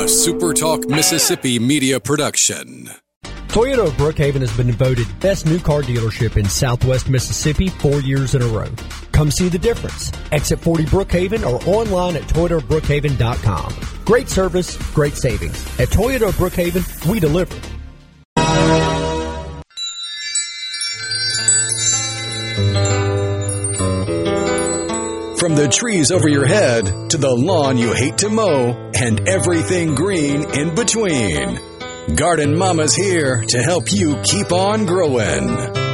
a Super Talk Mississippi media production. Toyota of Brookhaven has been voted best new car dealership in Southwest Mississippi 4 years in a row. Come see the difference. Exit 40 Brookhaven or online at ToyotaofBrookhaven.com. Great service, great savings. At Toyota of Brookhaven, we deliver. From the trees over your head to the lawn you hate to mow and everything green in between, Garden Mama's here to help you keep on growing.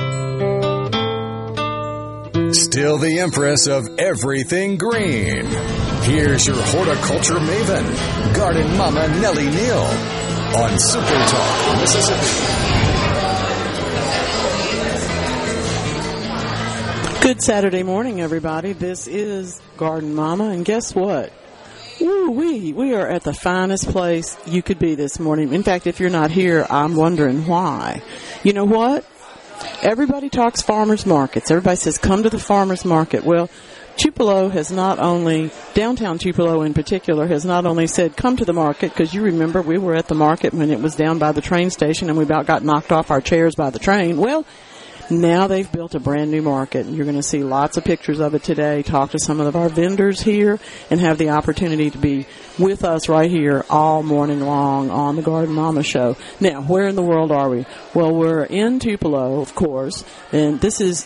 Still the empress of everything green. Here's your horticulture maven, Garden Mama Nellie Neal, on Super Talk Mississippi. Good Saturday morning, everybody. This is Garden Mama, and guess what? We are at the finest place you could be this morning. In fact, if you're not here, I'm wondering why. You know what? Everybody talks farmers markets. Everybody says, come to the farmers market. Well, Tupelo has not only, downtown Tupelo in particular, has not only said, come to the market, because you remember we were at the market when it was down by the train station and we about got knocked off our chairs by the train. Well, now they've built a brand new market, and you're going to see lots of pictures of it today, talk to some of our vendors here, and have the opportunity to be with us right here all morning long on the Garden Mama Show. Now, where in the world are we? Well, we're in Tupelo, of course, and this is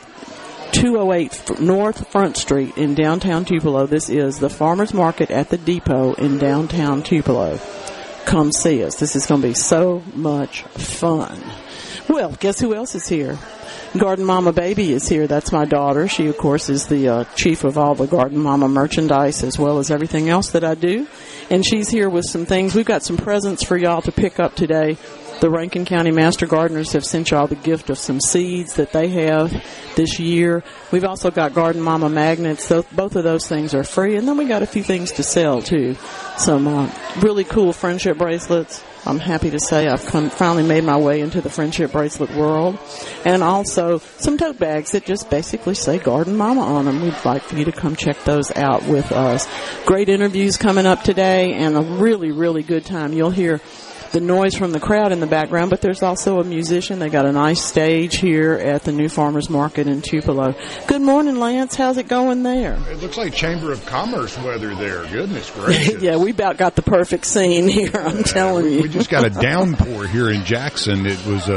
208 North Front Street in downtown Tupelo. This is the Farmers Market at the Depot in downtown Tupelo. Come see us. This is going to be so much fun. Well, guess who else is here? Garden Mama Baby is here. That's my daughter. She, of course, is the chief of all the Garden Mama merchandise as well as everything else that I do. And she's here with some things. We've got some presents for y'all to pick up today. The Rankin County Master Gardeners have sent y'all the gift of some seeds that they have this year. We've also got Garden Mama magnets. So both of those things are free. And then we got a few things to sell, too. Some really cool friendship bracelets. I'm happy to say I've finally made my way into the friendship bracelet world. And also some tote bags that just basically say Garden Mama on them. We'd like for you to come check those out with us. Great interviews coming up today and a really, really good time. You'll hear the noise from the crowd in the background, but there's also a musician. They got a nice stage here at the new Farmers Market in Tupelo. Good morning, Lance. How's it going there? It looks like Chamber of Commerce weather there. Goodness gracious. Yeah, we about got the perfect scene here, I'm telling you. We just got a downpour here in Jackson. It was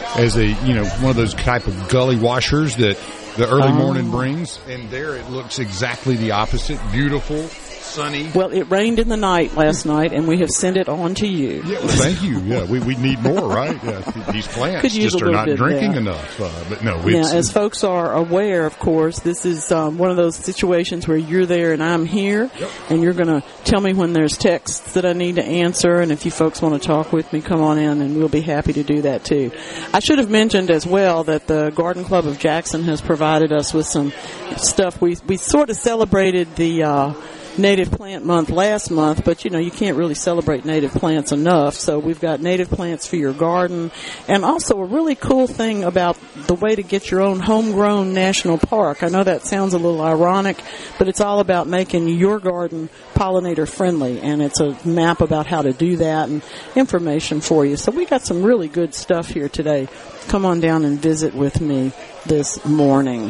one of those type of gully washers that the early morning brings, and there it looks exactly the opposite. Beautiful. Sunny. Well, it rained in the night last night, and we have sent it on to you. Yeah, well, thank you. Yeah, we need more, right? Yeah, these plants just are not drinking enough. But no, now, as folks are aware, of course, this is one of those situations where you're there and I'm here, and you're going to tell me when there's texts that I need to answer, and if you folks want to talk with me, come on in, and we'll be happy to do that, too. I should have mentioned as well that the Garden Club of Jackson has provided us with some stuff. We sort of celebrated the Native Plant Month last month, but, you can't really celebrate native plants enough. So we've got native plants for your garden, and also a really cool thing about the way to get your own homegrown national park. I know that sounds a little ironic, but it's all about making your garden pollinator friendly, and it's a map about how to do that and information for you. So we got some really good stuff here today. Come on down and visit with me this morning.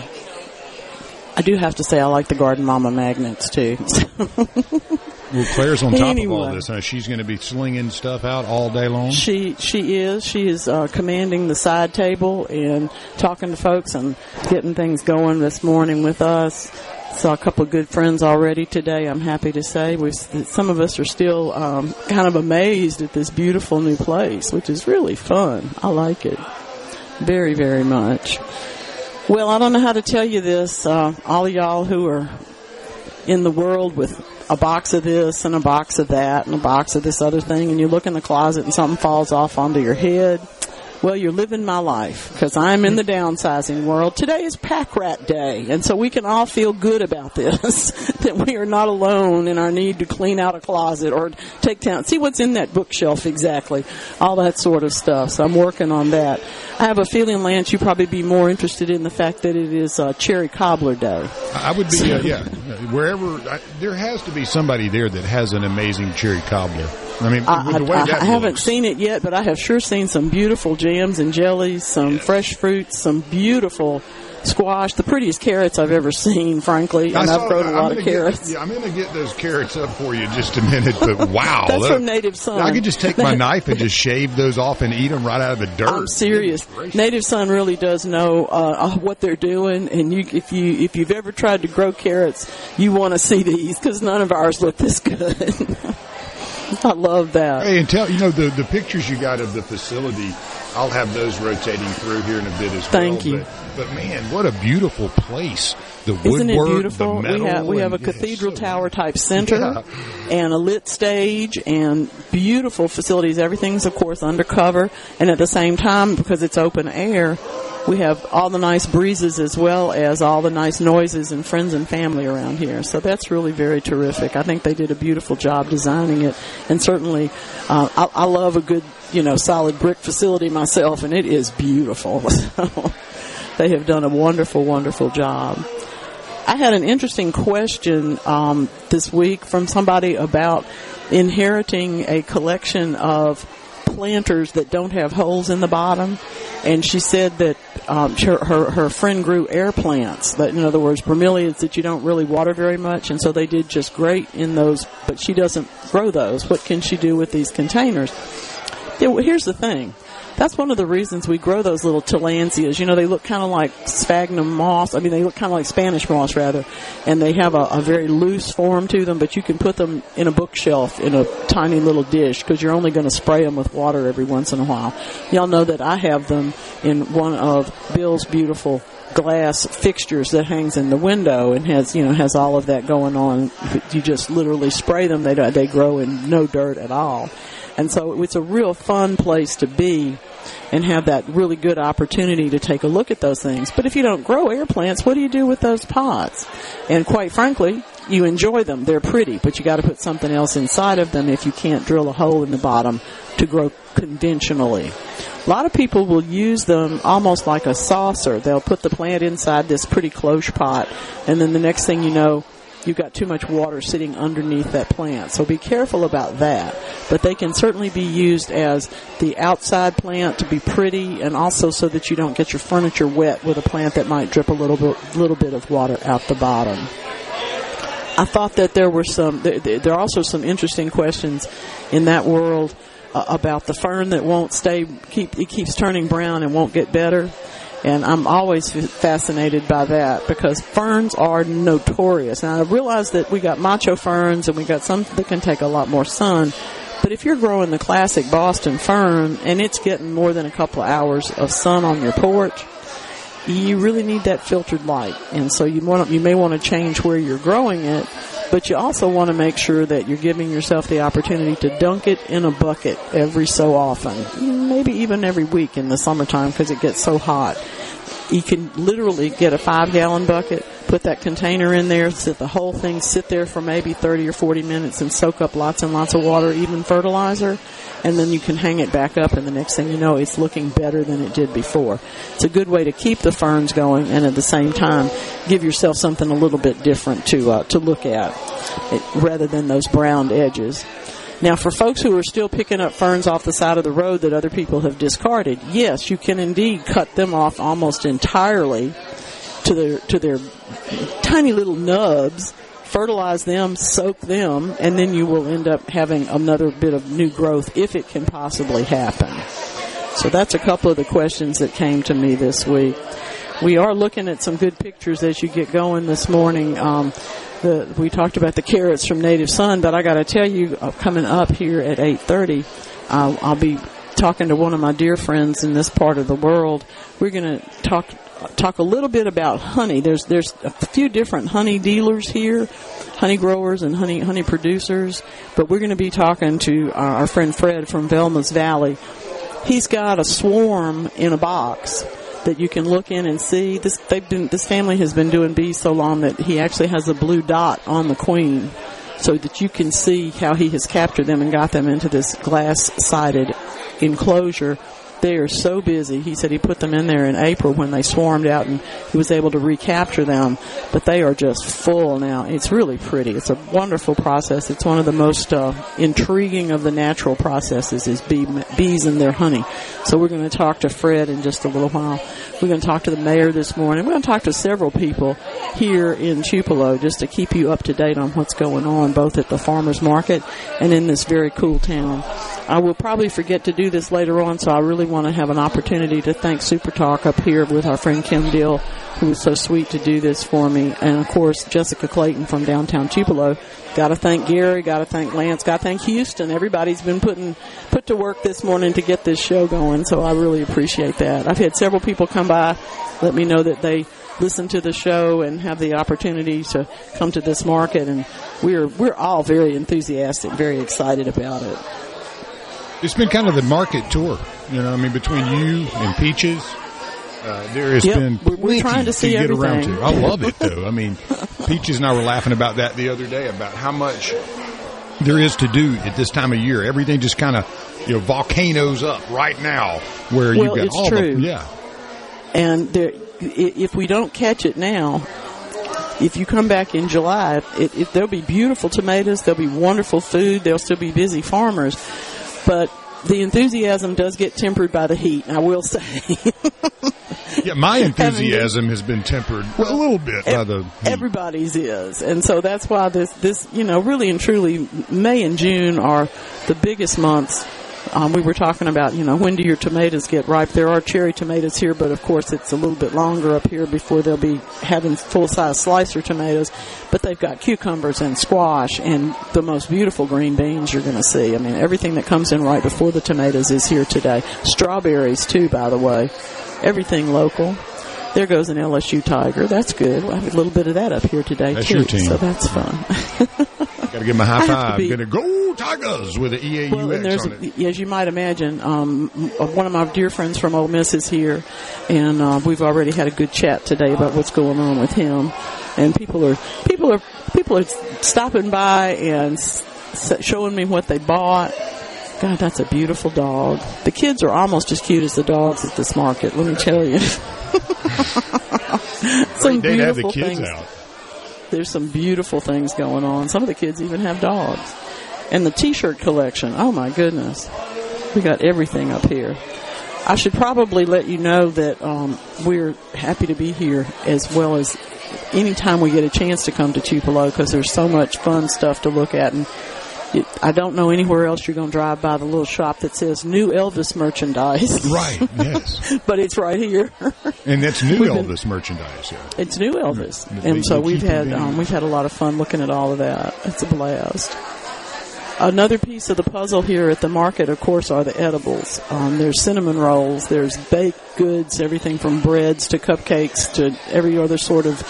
I do have to say I like the Garden Mama magnets, too. Well, Claire's on top of all this. She's going to be slinging stuff out all day long? She is. She is commanding the side table and talking to folks and getting things going this morning with us. Saw a couple of good friends already today, I'm happy to say. Some of us are still kind of amazed at this beautiful new place, which is really fun. I like it very, very much. Well, I don't know how to tell you this. All of y'all who are in the world with a box of this and a box of that and a box of this other thing, and you look in the closet and something falls off onto your head, well, you're living my life, because I'm in the downsizing world. Today is Pack Rat Day, and so we can all feel good about this, that we are not alone in our need to clean out a closet or take down, see what's in that bookshelf exactly, all that sort of stuff. So I'm working on that. I have a feeling, Lance, you'd probably be more interested in the fact that it is Cherry Cobbler Day. I would be, wherever, there has to be somebody there that has an amazing cherry cobbler. I mean, the way that I haven't looks. seen it yet, but I have sure seen some beautiful jams and jellies, some fresh fruits, some beautiful squash, the prettiest carrots I've ever seen, frankly, and I've grown a lot of carrots. I'm going to get those carrots up for you in just a minute, but wow. That's from Native Son. I could just take my knife and just shave those off and eat them right out of the dirt. I'm serious. Native Son really does know what they're doing, and if you've ever tried to grow carrots, you want to see these, because none of ours look this good. I love that. Hey, and the pictures you got of the facility, I'll have those rotating through here in a bit as well. Thank you. But man, what a beautiful place. The woodwork, isn't it beautiful? the metal. We have a cathedral tower type center and a lit stage and beautiful facilities. Everything's, of course, undercover. And at the same time, because it's open air, we have all the nice breezes as well as all the nice noises and friends and family around here. So that's really very terrific. I think they did a beautiful job designing it. And certainly, I love a good, solid brick facility myself, and it is beautiful. So they have done a wonderful, wonderful job. I had an interesting question this week from somebody about inheriting a collection of planters that don't have holes in the bottom, and she said that her friend grew air plants, that, in other words, bromeliads that you don't really water very much, and so they did just great in those, but she doesn't grow those. What can she do with these containers? Here's the thing. That's one of the reasons we grow those little tillandsias. They look kind of like sphagnum moss. I mean, they look kind of like Spanish moss, rather. And they have a very loose form to them, but you can put them in a bookshelf in a tiny little dish because you're only going to spray them with water every once in a while. Y'all know that I have them in one of Bill's beautiful glass fixtures that hangs in the window and has all of that going on. You just literally spray them. They grow in no dirt at all. And so it's a real fun place to be and have that really good opportunity to take a look at those things. But if you don't grow air plants, what do you do with those pots? And quite frankly, you enjoy them. They're pretty, but you got to put something else inside of them if you can't drill a hole in the bottom to grow conventionally. A lot of people will use them almost like a saucer. They'll put the plant inside this pretty cloche pot, and then the next thing you know, you've got too much water sitting underneath that plant. So be careful about that. But they can certainly be used as the outside plant to be pretty, and also so that you don't get your furniture wet with a plant that might drip a little bit of water out the bottom. I thought that there are also some interesting questions in that world about the fern that won't it keeps turning brown and won't get better. And I'm always fascinated by that because ferns are notorious. Now, I realize that we got macho ferns and we got some that can take a lot more sun. But if you're growing the classic Boston fern and it's getting more than a couple of hours of sun on your porch, you really need that filtered light. And so you may want to change where you're growing it, but you also want to make sure that you're giving yourself the opportunity to dunk it in a bucket every so often, maybe even every week in the summertime because it gets so hot. You can literally get a 5-gallon bucket, put that container in there, sit there for maybe 30 or 40 minutes and soak up lots and lots of water, even fertilizer, and then you can hang it back up, and the next thing you know, it's looking better than it did before. It's a good way to keep the ferns going and at the same time give yourself something a little bit different to look at rather than those browned edges. Now, for folks who are still picking up ferns off the side of the road that other people have discarded, yes, you can indeed cut them off almost entirely to their tiny little nubs, fertilize them, soak them, and then you will end up having another bit of new growth if it can possibly happen. So that's a couple of the questions that came to me this week. We are looking at some good pictures as you get going this morning. We talked about the carrots from Native Son, but I got to tell you, coming up here at 8:30, I'll be talking to one of my dear friends in this part of the world. We're going to talk a little bit about honey. There's a few different honey dealers here, honey growers and honey producers, but we're going to be talking to our friend Fred from Velma's Valley. He's got a swarm in a box that you can look in and see. This family has been doing bees so long that he actually has a blue dot on the queen so that you can see how he has captured them and got them into this glass-sided enclosure. They are so busy. He said he put them in there in April when they swarmed out, and he was able to recapture them. But they are just full now. It's really pretty. It's a wonderful process. It's one of the most intriguing of the natural processes is bees and their honey. So we're going to talk to Fred in just a little while. We're going to talk to the mayor this morning. We're going to talk to several people here in Tupelo just to keep you up to date on what's going on, both at the farmers market and in this very cool town. I will probably forget to do this later on, so I really want to have an opportunity to thank Super Talk up here with our friend Kim Dill, who was so sweet to do this for me. And, of course, Jessica Clayton from downtown Tupelo. Got to thank Gary. Got to thank Lance. Got to thank Houston. Everybody's been put to work this morning to get this show going, so I really appreciate that. I've had several people come by, let me know that they listen to the show and have the opportunity to come to this market, and we're all very enthusiastic, very excited about it. It's been kind of the market tour, between you and Peaches. There has been we're trying to see get everything. around to. I love it, though. Peaches and I were laughing about that the other day, about how much there is to do at this time of year. Everything just kind of, volcanoes up right now, where you've got it's all true. And if we don't catch it now, if you come back in July, there'll be beautiful tomatoes, there'll be wonderful food, there'll still be busy farmers, but the enthusiasm does get tempered by the heat, I will say. Yeah, my enthusiasm has been tempered a little bit by the heat. Everybody's is. And so that's why this really and truly, May and June are the biggest months. We were talking about, when do your tomatoes get ripe? There are cherry tomatoes here, but of course it's a little bit longer up here before they'll be having full-size slicer tomatoes. But they've got cucumbers and squash and the most beautiful green beans you're going to see. Everything that comes in right before the tomatoes is here today. Strawberries, too, by the way. Everything local. There goes an LSU Tiger. That's good. We'll have a little bit of that up here today, that's too. Your team. So that's fun. Got to give them a high five. Going to go Tigers with an EAUX on it. As you might imagine, one of my dear friends from Ole Miss is here, and we've already had a good chat today about what's going on with him. And people are stopping by and showing me what they bought. God, that's a beautiful dog. The kids are almost as cute as the dogs at this market, let me tell you. Some They'd have the beautiful kids things. out. There's some beautiful things going on. Some of the kids even have dogs. And the T-shirt collection, oh my goodness. We got everything up here. I should probably let you know that we're happy to be here, as well as anytime we get a chance to come to Tupelo, because there's so much fun stuff to look at. And I don't know anywhere else you're going to drive by the little shop that says New Elvis Merchandise. Right, yes. But it's right here. And that's new Elvis merchandise. Yeah. It's new Elvis. And so we've had a lot of fun looking at all of that. It's a blast. Another piece of the puzzle here at the market, of course, are the edibles. There's cinnamon rolls, there's baked goods, everything from breads to cupcakes to every other sort of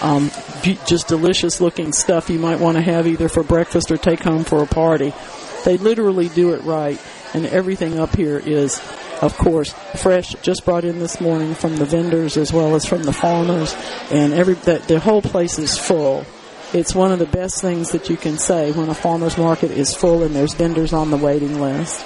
just delicious-looking stuff you might want to have either for breakfast or take home for a party. They literally do it right, and everything up here is, of course, fresh, just brought in this morning from the vendors as well as from the farmers, and the whole place is full. It's one of the best things that you can say when a farmer's market is full and there's vendors on the waiting list.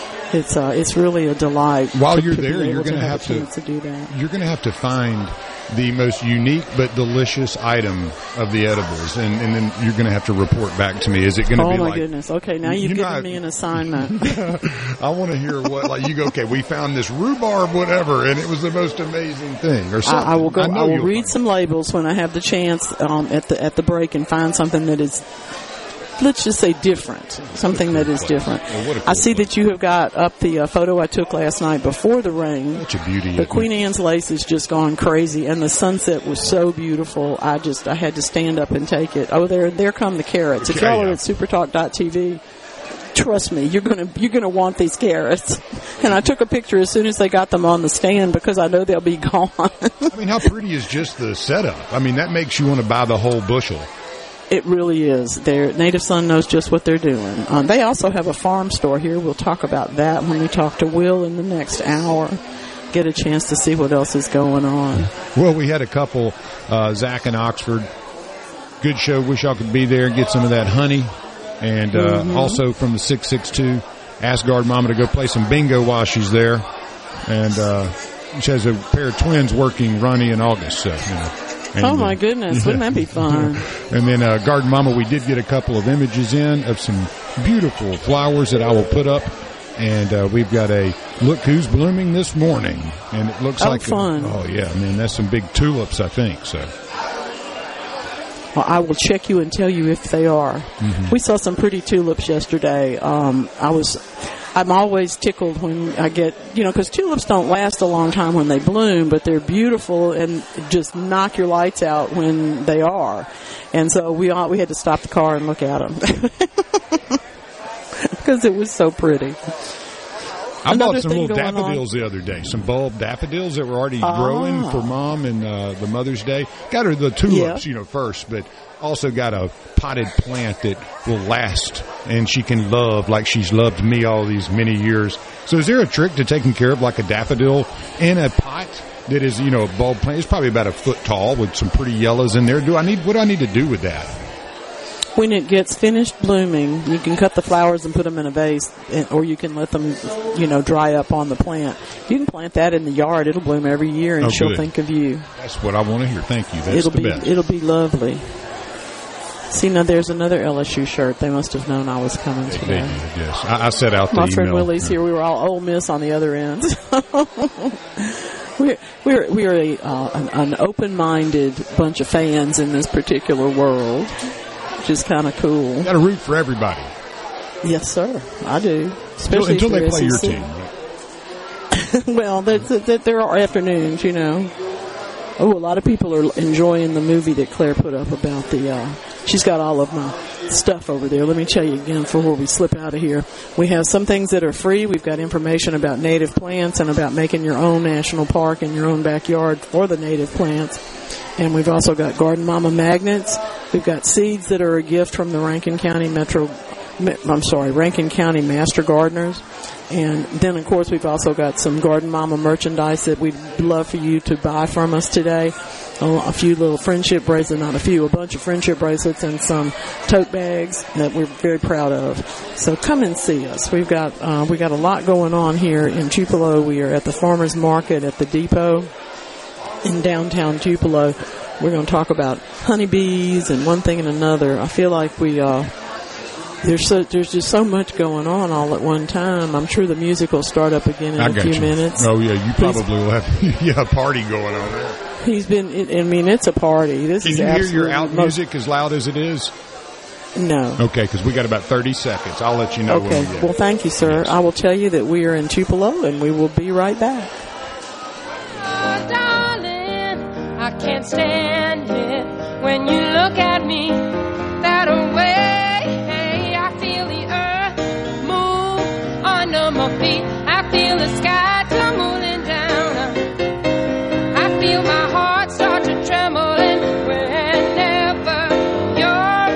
It's really a delight. While you're there, you're going to have to do that. You're going to have to find the most unique but delicious item of the edibles, and then you're going to have to report back to me. Is it going to be like... Oh, my goodness. Okay, now you've given me an assignment. I want to hear what, you go, okay, we found this rhubarb whatever, and it was the most amazing thing, or something. I will read some labels when I have the chance at the break and find something that is... let's just say different, something that is different. Well, I see that you have got up the photo I took last night before the rain. Such a beauty. The Queen Anne's lace has just gone crazy, and the sunset was so beautiful. I had to stand up and take it. Oh, there come the carrots. If y'all are at supertalk.tv, trust me, you're gonna want these carrots. And I took a picture as soon as they got them on the stand because I know they'll be gone. How pretty is just the setup? That makes you want to buy the whole bushel. It really is. Native Son knows just what they're doing. They also have a farm store here. We'll talk about that when we talk to Will in the next hour. Get a chance to see what else is going on. Well, we had a couple, Zach in Oxford. Good show. Wish y'all could be there and get some of that honey. And also from the 662, ask Guard Mama to go play some bingo while she's there. And she has a pair of twins working Ronnie and August. So, And, oh, my goodness. Wouldn't that be fun? And then Garden Mama, we did get a couple of images in of some beautiful flowers that I will put up. And we've got a Look Who's Blooming This Morning. And it looks like fun. Oh, yeah, man, that's some big tulips, I think. So. Well, I will check you and tell you if they are. Mm-hmm. We saw some pretty tulips yesterday. I'm always tickled when I get, because tulips don't last a long time when they bloom, but they're beautiful and just knock your lights out when they are. And so we had to stop the car and look at them because it was so pretty. I bought some little daffodils the other day, some bulb daffodils that were already growing for Mom and the Mother's Day. Got her the tulips, first, but also got a potted plant that will last and she can love like she's loved me all these many years. So is there a trick to taking care of like a daffodil in a pot that is, a bulb plant? It's probably about a foot tall with some pretty yellows in there. What do I need to do with that? When it gets finished blooming, you can cut the flowers and put them in a vase, or you can let them, dry up on the plant. You can plant that in the yard. It'll bloom every year, and she'll think of you. That's what I want to hear. Thank you. That's the best. It'll be lovely. See, now there's another LSU shirt. They must have known I was coming today. They did, yes. I set out the My email. friend Willie's here. We were all Ole Miss on the other end. We're an open-minded bunch of fans in this particular world, which is kind of cool. You got to root for everybody. Yes, sir. I do. Especially until they play SEC. your team. Right? Well, there are afternoons, Oh, a lot of people are enjoying the movie that Claire put up about she's got all of my stuff over there. Let me tell you again before we slip out of here. We have some things that are free. We've got information about native plants and about making your own national park in your own backyard for the native plants. And we've also got Garden Mama magnets. We've got seeds that are a gift from the Rankin County Master Gardeners. And then, of course, we've also got some Garden Mama merchandise that we'd love for you to buy from us today. A few little friendship bracelets, a bunch of friendship bracelets and some tote bags that we're very proud of. So come and see us. We got a lot going on here in Tupelo. We are at the Farmers Market at the Depot in downtown Tupelo. We're going to talk about honeybees and one thing and another. I feel like there's just so much going on all at one time. I'm sure the music will start up again in a few minutes. Oh, yeah, you probably will have a party going on there. It's a party. Can you hear your out music as loud as it is? No. Okay, because we got about 30 seconds. I'll let you know when we get it. Well, thank you, sir. Yes. I will tell you that we are in Tupelo, and we will be right back. Oh, darling, I can't stand it when you look at me that way. My feet, I feel the sky tumbling down. I feel my heart start to tremble whenever you're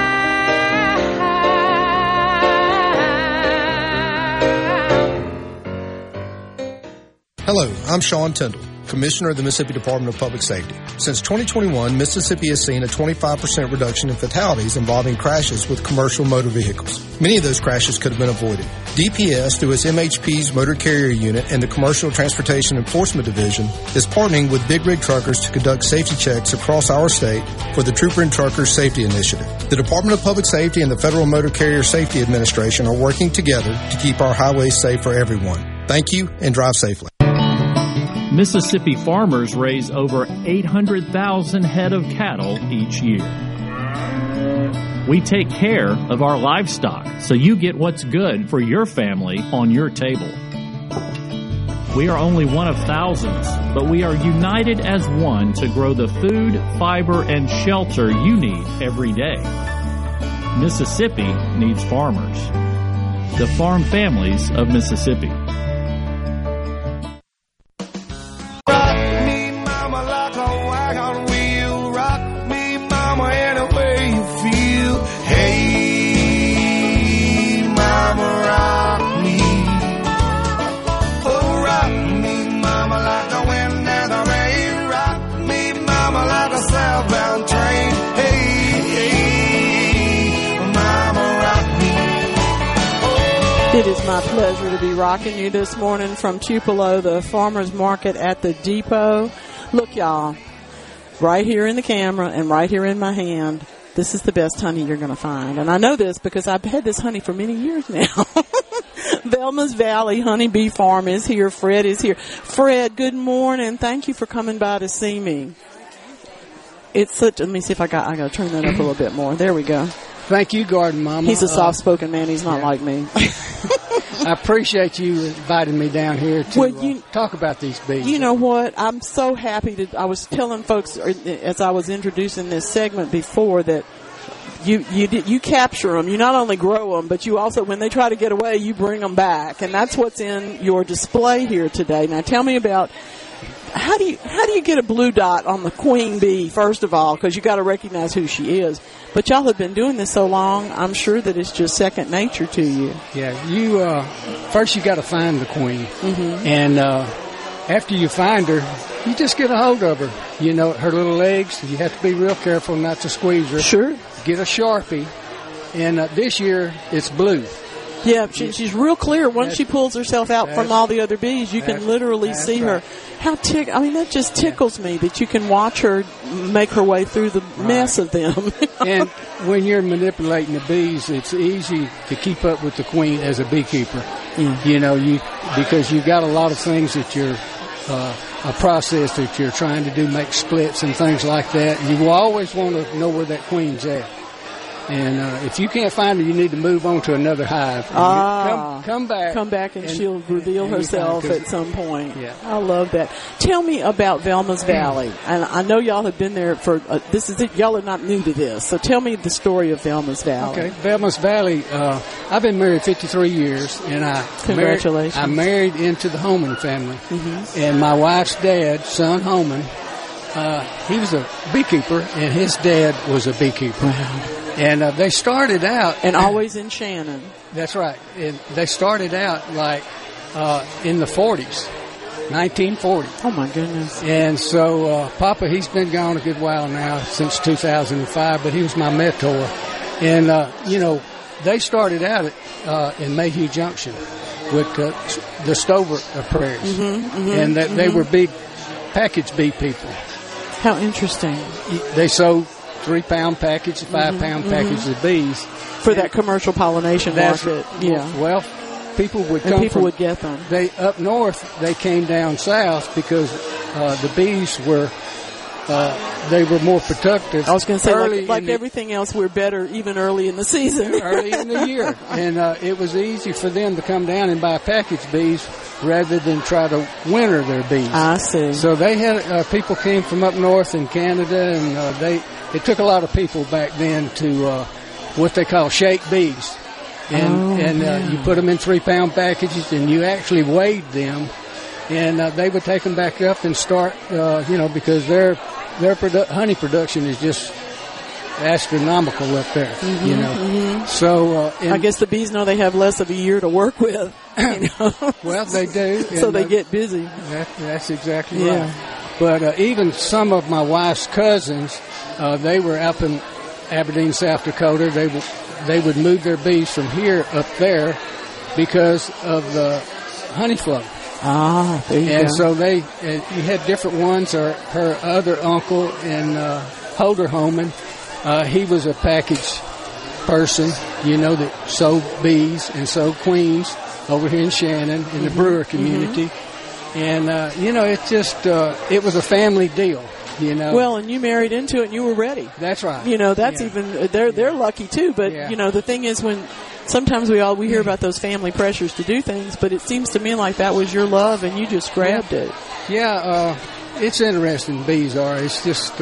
around. Hello, I'm Sean Tyndall, Commissioner of the Mississippi Department of Public Safety. Since 2021, Mississippi has seen a 25% reduction in fatalities involving crashes with commercial motor vehicles. Many of those crashes could have been avoided. DPS, through its MHP's Motor Carrier Unit and the Commercial Transportation Enforcement Division, is partnering with Big Rig Truckers to conduct safety checks across our state for the Trooper and Truckers Safety Initiative. The Department of Public Safety and the Federal Motor Carrier Safety Administration are working together to keep our highways safe for everyone. Thank you, and drive safely. Mississippi farmers raise over 800,000 head of cattle each year. We take care of our livestock so you get what's good for your family on your table. We are only one of thousands, but we are united as one to grow the food, fiber, and shelter you need every day. Mississippi needs farmers. The Farm Families of Mississippi. It is my pleasure to be rocking you this morning from Tupelo, the farmer's market at the depot. Look, y'all, right here in the camera and right here in my hand, this is the best honey you're going to find. And I know this because I've had this honey for many years now. Velma's Valley Honeybee Farm is here. Fred is here. Fred, good morning. Thank you for coming by to see me. It's such, let me see if I got to turn that up a little bit more. There we go. Thank you, Garden Mama. He's a soft-spoken man. He's not like me. I appreciate you inviting me down here to talk about these bees. You know what? I'm so happy I was telling folks as I was introducing this segment before that you capture them. You not only grow them, but you also, when they try to get away, you bring them back. And that's what's in your display here today. Now, tell me about how do you get a blue dot on the queen bee, first of all, because you got to recognize who she is. But y'all have been doing this so long, I'm sure that it's just second nature to you. Yeah, you first you got to find the queen, and after you find her, you just get a hold of her. You know, her little legs. You have to be real careful not to squeeze her. Sure. Get a Sharpie, and this year it's blue. Yeah, she's real clear. Once she pulls herself out from all the other bees, you can literally see her. How that just tickles me that you can watch her make her way through the mess of them. And when you're manipulating the bees, it's easy to keep up with the queen as a beekeeper. Yeah. You know, because you got a lot of things that you're a process that you're trying to do, make splits and things like that. You will always want to know where that queen's at. And if you can't find her, you need to move on to another hive. Come back. Come back and she'll reveal herself at some point. Yeah. I love that. Tell me about Velma's Valley. And I know y'all have been there for, this is it. Y'all are not new to this. So tell me the story of Velma's Valley. Okay. Velma's Valley, I've been married 53 years. And Congratulations. I married into the Homan family. Mm-hmm. And my wife's dad, son Homan, he was a beekeeper, and his dad was a beekeeper. Wow. And they started out... And always in Shannon. That's right. And they started out like in the 40s, 1940. Oh, my goodness. And so Papa, he's been gone a good while now, since 2005, but he was my mentor. And, they started out in Mayhew Junction with the Stover Prairies. And they were big package bee people. How interesting. They sold 3-pound package, 5-pound package of bees for that commercial pollination market. Yeah. Well, people would come. And people would get them. They up north. They came down south because the bees were they were more productive. I was going to say, like everything else, we're better even early in the season, early in the year, and it was easy for them to come down and buy package bees rather than try to winter their bees. I see. So they had people came from up north in Canada, and it took a lot of people back then to what they call shake bees. And you put them in 3-pound packages, and you actually weighed them, and they would take them back up and start, because their honey production is just astronomical up there, So I guess the bees know they have less of a year to work with. Well, they do. So they get busy. That's exactly right. But even some of my wife's cousins, they were up in Aberdeen, South Dakota. They would move their bees from here up there because of the honey flow. Ah, there you go. And so you had different ones. Her other uncle in Holder Homan, he was a package person, that sold bees and sold queens over here in Shannon in the brewer community. And, it just, it was a family deal, Well, and you married into it and you were ready. That's right. That's even, they're lucky too, but, the thing is when sometimes we hear about those family pressures to do things, but it seems to me like that was your love and you just grabbed it. Yeah, it's interesting, bees are. It's just,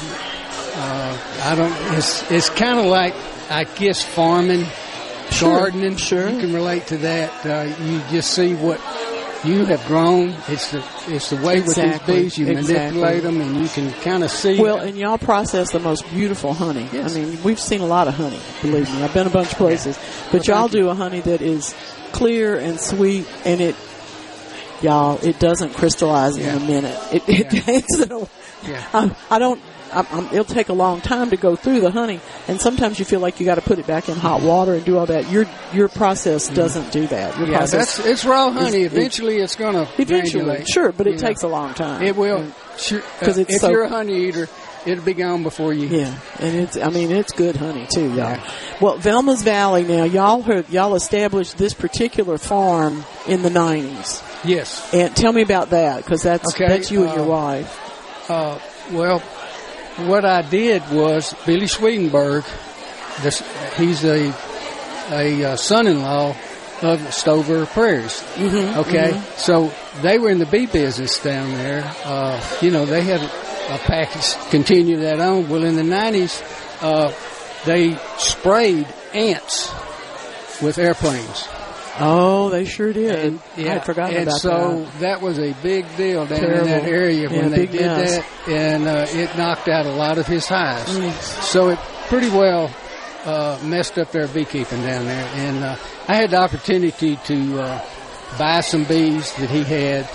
it's kind of like, I guess, farming, gardening. Sure. You can relate to that. You just see what you have grown. It's the way with these bees you manipulate them, and you can kind of see. Well, and y'all process the most beautiful honey. Yes. I mean, we've seen a lot of honey. Believe me, I've been a bunch of places, but y'all do a honey that is clear and sweet, and it doesn't crystallize in a minute. It takes it. I it'll take a long time to go through the honey, and sometimes you feel like you got to put it back in hot water and do all that. Your process doesn't do that. Your process it's raw honey. Eventually, it's going to granulate. Sure, but it takes a long time. It will. Because if you're a honey eater, it'll be gone before you. Yeah, and it's good honey too, y'all. Yeah. Well, Velma's Valley now, y'all established this particular farm in the 90s. Yes. And tell me about that, because that's you and your wife. Well, what I did was Billy Swedenberg. He's a son-in-law of Stover Prairies. Mm-hmm, okay, mm-hmm. So they were in the bee business down there. They had a package continue that on. Well, in the 90s, they sprayed ants with airplanes. Oh, they sure did. And, I had forgotten about that. And so that was a big deal down in that area when they did that, and it knocked out a lot of his hives. So it pretty well messed up their beekeeping down there. And I had the opportunity to buy some bees that he had,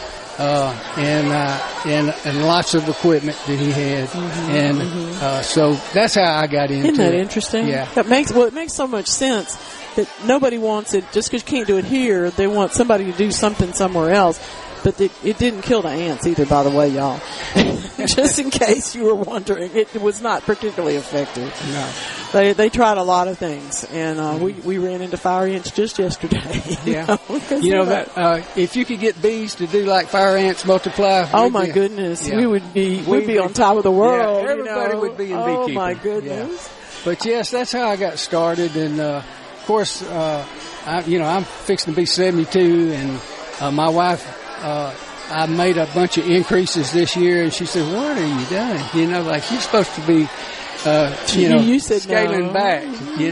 and lots of equipment that he had, so that's how I got into it. Isn't that interesting? Yeah. It makes so much sense that nobody wants it just because you can't do it here. They want somebody to do something somewhere else. But it didn't kill the ants either, by the way, y'all. Just in case you were wondering, it was not particularly effective. No. They tried a lot of things, and we ran into fire ants just yesterday. Yeah. That if you could get bees to do like fire ants multiply. Oh my goodness, yeah. we'd be on top of the world. Yeah, everybody would be in beekeeping. Oh my goodness. Yeah. But yes, that's how I got started, and of course, I'm fixing to be 72, and my wife. I made a bunch of increases this year, and she said, "What are you doing? Like you're supposed to be, you said scaling no. back,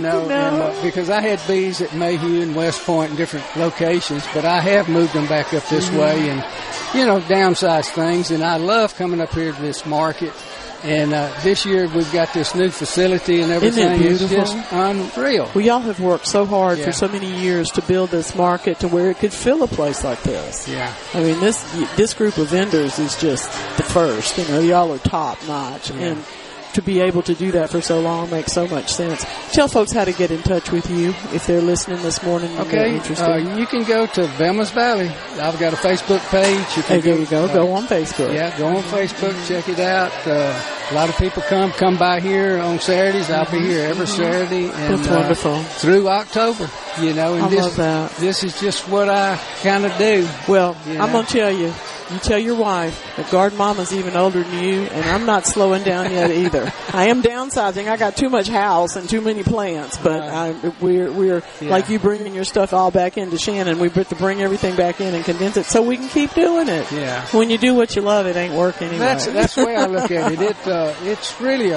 and, because I had bees at Mayhew and West Point and different locations, but I have moved them back up this way and, downsized things. And I love coming up here to this market. And this year we've got this new facility and everything. Isn't it beautiful? It's just unreal. Well, y'all have worked so hard for so many years to build this market to where it could fill a place like this. Yeah. I mean, this group of vendors is just the first. Y'all are top notch. Yeah. And to be able to do that for so long makes so much sense. Tell folks how to get in touch with you if they're listening this morning. Okay, you can go to Velma's Valley. I've got a Facebook page. There you go. Go on Facebook. Yeah, go on Facebook. Check it out. A lot of people come by here on Saturdays. I'll be here every Saturday. And, that's wonderful. Through October, and I love that. This is just what I kind of do. Well, I'm going to tell you. You tell your wife that Garden Mama's even older than you, and I'm not slowing down yet either. I am downsizing. I got too much house and too many plants, but we're like you bringing your stuff all back into Shannon. We have to bring everything back in and condense it so we can keep doing it. Yeah. When you do what you love, it ain't work anyway. That's the way I look at it. It's really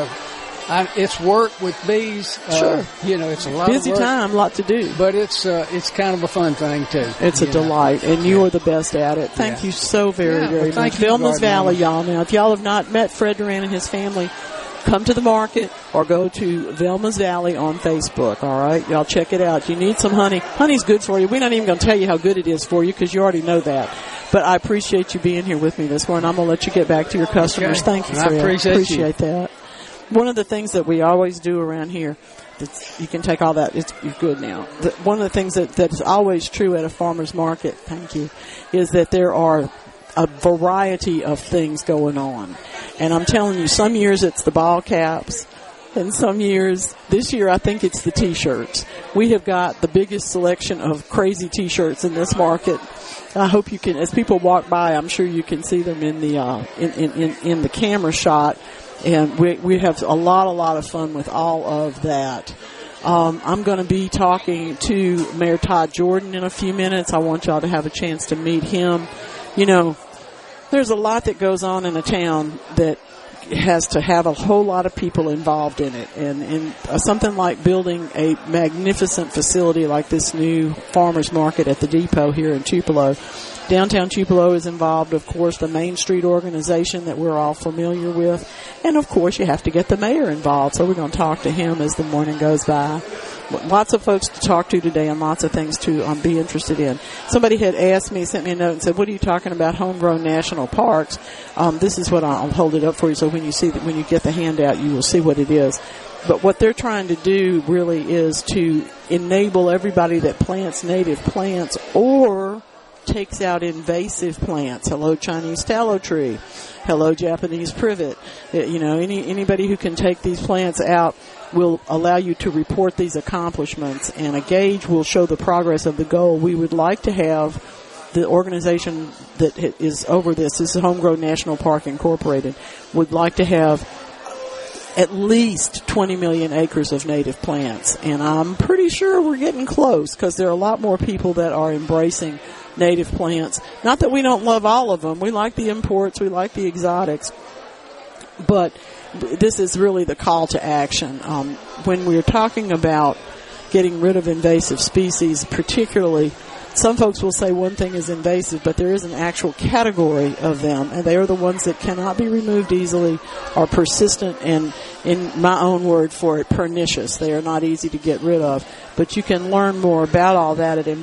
it's work with bees. Sure. It's a lot busy of work, time, lot to do. But it's kind of a fun thing too. It's a delight, and you are the best at it. Thank you so very much. Velma's Valley, y'all. Now, if y'all have not met Fred Duran and his family, come to the market or go to Velma's Valley on Facebook. All right, y'all check it out. You need some honey. Honey's good for you. We're not even going to tell you how good it is for you because you already know that. But I appreciate you being here with me this morning. I'm going to let you get back to your customers. Okay. Thank you, Fred. I appreciate that. One of the things that we always do around here, you can take all that, you're good now. One of the things that is always true at a farmer's market, thank you, is that there are a variety of things going on. And I'm telling you, some years it's the ball caps, and some years, this year I think it's the T-shirts. We have got the biggest selection of crazy T-shirts in this market. I hope you can, as people walk by, I'm sure you can see them in the in the camera shot. And we have a lot of fun with all of that. I'm going to be talking to Mayor Todd Jordan in a few minutes. I want y'all to have a chance to meet him. There's a lot that goes on in a town that has to have a whole lot of people involved in it. And something like building a magnificent facility like this new farmers market at the depot here in Tupelo Downtown Tupelo is involved, of course, the Main Street organization that we're all familiar with. And, of course, you have to get the mayor involved. So we're going to talk to him as the morning goes by. Lots of folks to talk to today and lots of things to be interested in. Somebody had asked me, sent me a note and said, what are you talking about, homegrown national parks? This is what I'll hold it up for you so when you see that, when you get the handout, you will see what it is. But what they're trying to do really is to enable everybody that plants native plants or takes out invasive plants. Hello, Chinese tallow tree. Hello, Japanese privet. Anybody who can take these plants out will allow you to report these accomplishments, and a gauge will show the progress of the goal. We would like to have the organization that is over this is Homegrown National Park Incorporated, would like to have at least 20 million acres of native plants. And I'm pretty sure we're getting close because there are a lot more people that are embracing native plants. Not that we don't love all of them. We like the imports. We like the exotics. But this is really the call to action. When we're talking about getting rid of invasive species, particularly, some folks will say one thing is invasive, but there is an actual category of them, and they are the ones that cannot be removed easily, are persistent, and in my own word for it, pernicious. They are not easy to get rid of. But you can learn more about all that at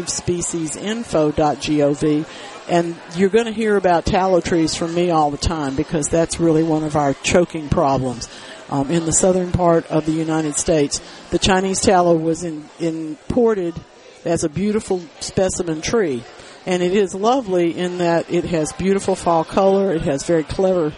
invasivespeciesinfo.gov. And you're going to hear about tallow trees from me all the time because that's really one of our choking problems. In the southern part of the United States, the Chinese tallow was imported as a beautiful specimen tree. And it is lovely in that it has beautiful fall color. It has very clever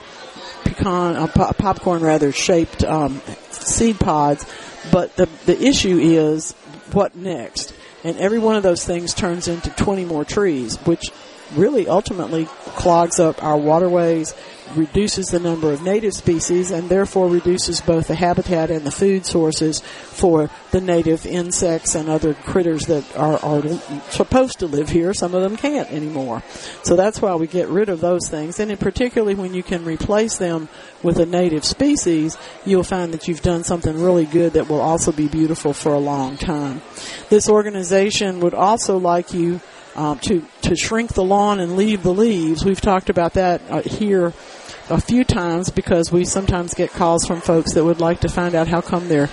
popcorn shaped seed pods. But the issue is what next? And every one of those things turns into 20 more trees, which really ultimately clogs up our waterways, reduces the number of native species, and therefore reduces both the habitat and the food sources for the native insects and other critters that are supposed to live here. Some of them can't anymore. So that's why we get rid of those things. And particularly when you can replace them with a native species, you'll find that you've done something really good that will also be beautiful for a long time. This organization would also like you to shrink the lawn and leave the leaves. We've talked about that here a few times because we sometimes get calls from folks that would like to find out how come their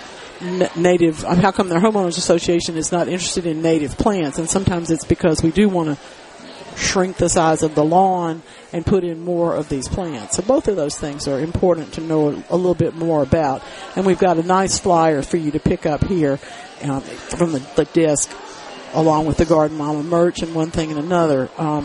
homeowners association is not interested in native plants, and sometimes it's because we do want to shrink the size of the lawn and put in more of these plants. So both of those things are important to know a little bit more about, and we've got a nice flyer for you to pick up here from the desk, along with the Garden Mama merch and one thing and another.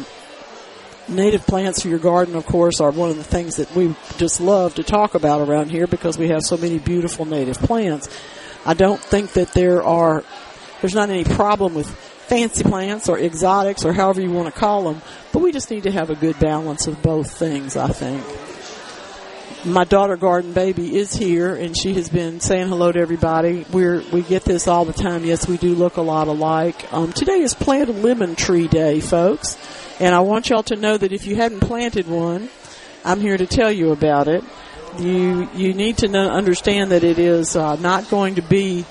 Native plants for your garden, of course, are one of the things that we just love to talk about around here because we have so many beautiful native plants. I don't think that there's not any problem with fancy plants or exotics or however you want to call them, but we just need to have a good balance of both things, I think. My daughter, Garden Baby, is here, and she has been saying hello to everybody. We get this all the time. Yes, we do look a lot alike. Today is Plant a Lemon Tree Day, folks, and I want y'all to know that if you hadn't planted one, I'm here to tell you about it. You need to understand that it is not going to be,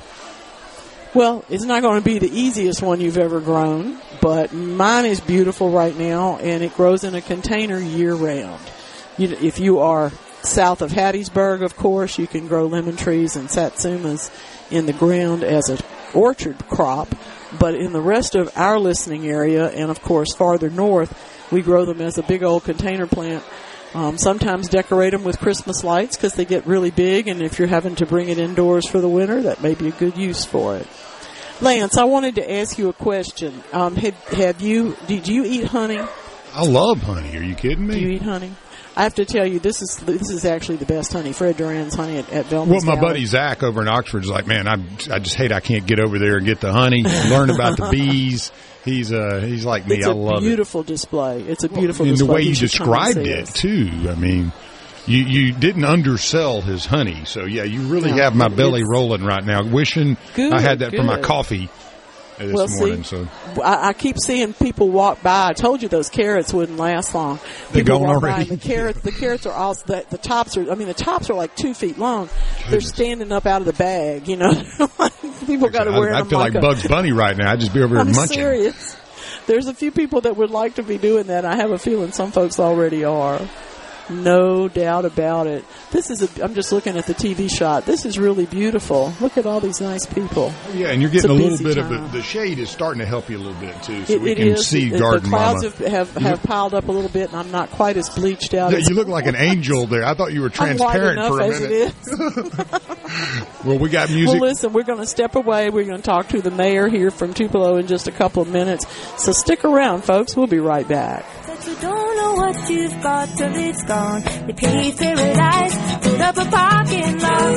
it's not going to be the easiest one you've ever grown, but mine is beautiful right now, and it grows in a container year-round. If you are south of Hattiesburg, of course, you can grow lemon trees and satsumas in the ground as an orchard crop. But in the rest of our listening area, and of course farther north, we grow them as a big old container plant. Sometimes decorate them with Christmas lights because they get really big, and if you're having to bring it indoors for the winter, that may be a good use for it. Lance, I wanted to ask you a question. Did you eat honey? I love honey. Are you kidding me? Do you eat honey? I have to tell you, this is actually the best honey. Fred Duran's honey at Velma's. Well, my buddy Zach over in Oxford is like, man, I just hate I can't get over there and get the honey, learn about the bees. He's like me. I love it. It's a beautiful display. It's a beautiful display. And the way you described it too. I mean, you didn't undersell his honey. So yeah, you really have my belly rolling right now. Wishing I had that for my coffee this morning. So I keep seeing people walk by. I told you those carrots wouldn't last long. They're gone already. The carrots are all the tops are. I mean, the tops are like 2 feet long. Goodness. They're standing up out of the bag. People got to wear them. I feel like Bugs Bunny right now. I just be over here munching. Serious. There's a few people that would like to be doing that. I have a feeling some folks already are. No doubt about it. I'm just looking at the TV shot. This is really beautiful. Look at all these nice people. Yeah, and you're getting a little bit of the shade is starting to help you a little bit too, so we can see Garden Mama. The clouds have piled up a little bit, and I'm not quite as bleached out. Yeah, you look like an angel there. I thought you were transparent for a minute. As it is. Well, we got music. Well, listen, we're going to step away. We're going to talk to the mayor here from Tupelo in just a couple of minutes. So stick around, folks. We'll be right back. You don't know what you've got till it's gone. They paved paradise, put up a parking lot.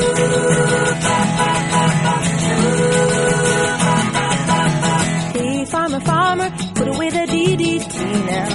Hey, farmer, put away the DDT now.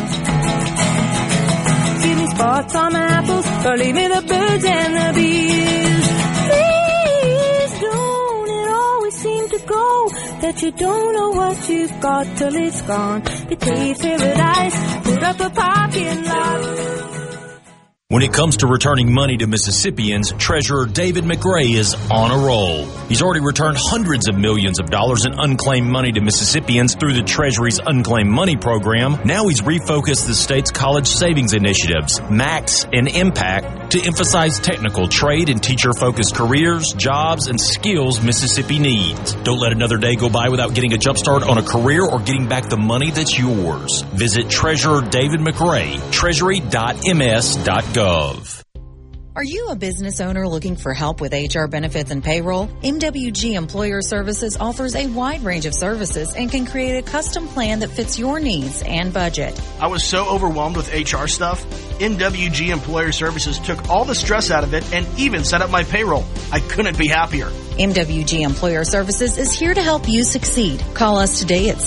Give me spots on my apples, or leave me the birds and the bees. Please don't it always seem to go that you don't know what you've got till it's gone. They paved paradise, put up a parking lot. When it comes to returning money to Mississippians, Treasurer David McRae is on a roll. He's already returned hundreds of millions of dollars in unclaimed money to Mississippians through the Treasury's Unclaimed Money Program. Now he's refocused the state's college savings initiatives, MAX and Impact, to emphasize technical, trade, and teacher-focused careers, jobs, and skills Mississippi needs. Don't let another day go by without getting a jump start on a career or getting back the money that's yours. Visit Treasurer David McRae, treasury.ms.gov. Are you a business owner looking for help with HR benefits and payroll? MWG Employer Services offers a wide range of services and can create a custom plan that fits your needs and budget. I was so overwhelmed with HR stuff. MWG Employer Services took all the stress out of it and even set up my payroll. I couldn't be happier. MWG Employer Services is here to help you succeed. Call us today at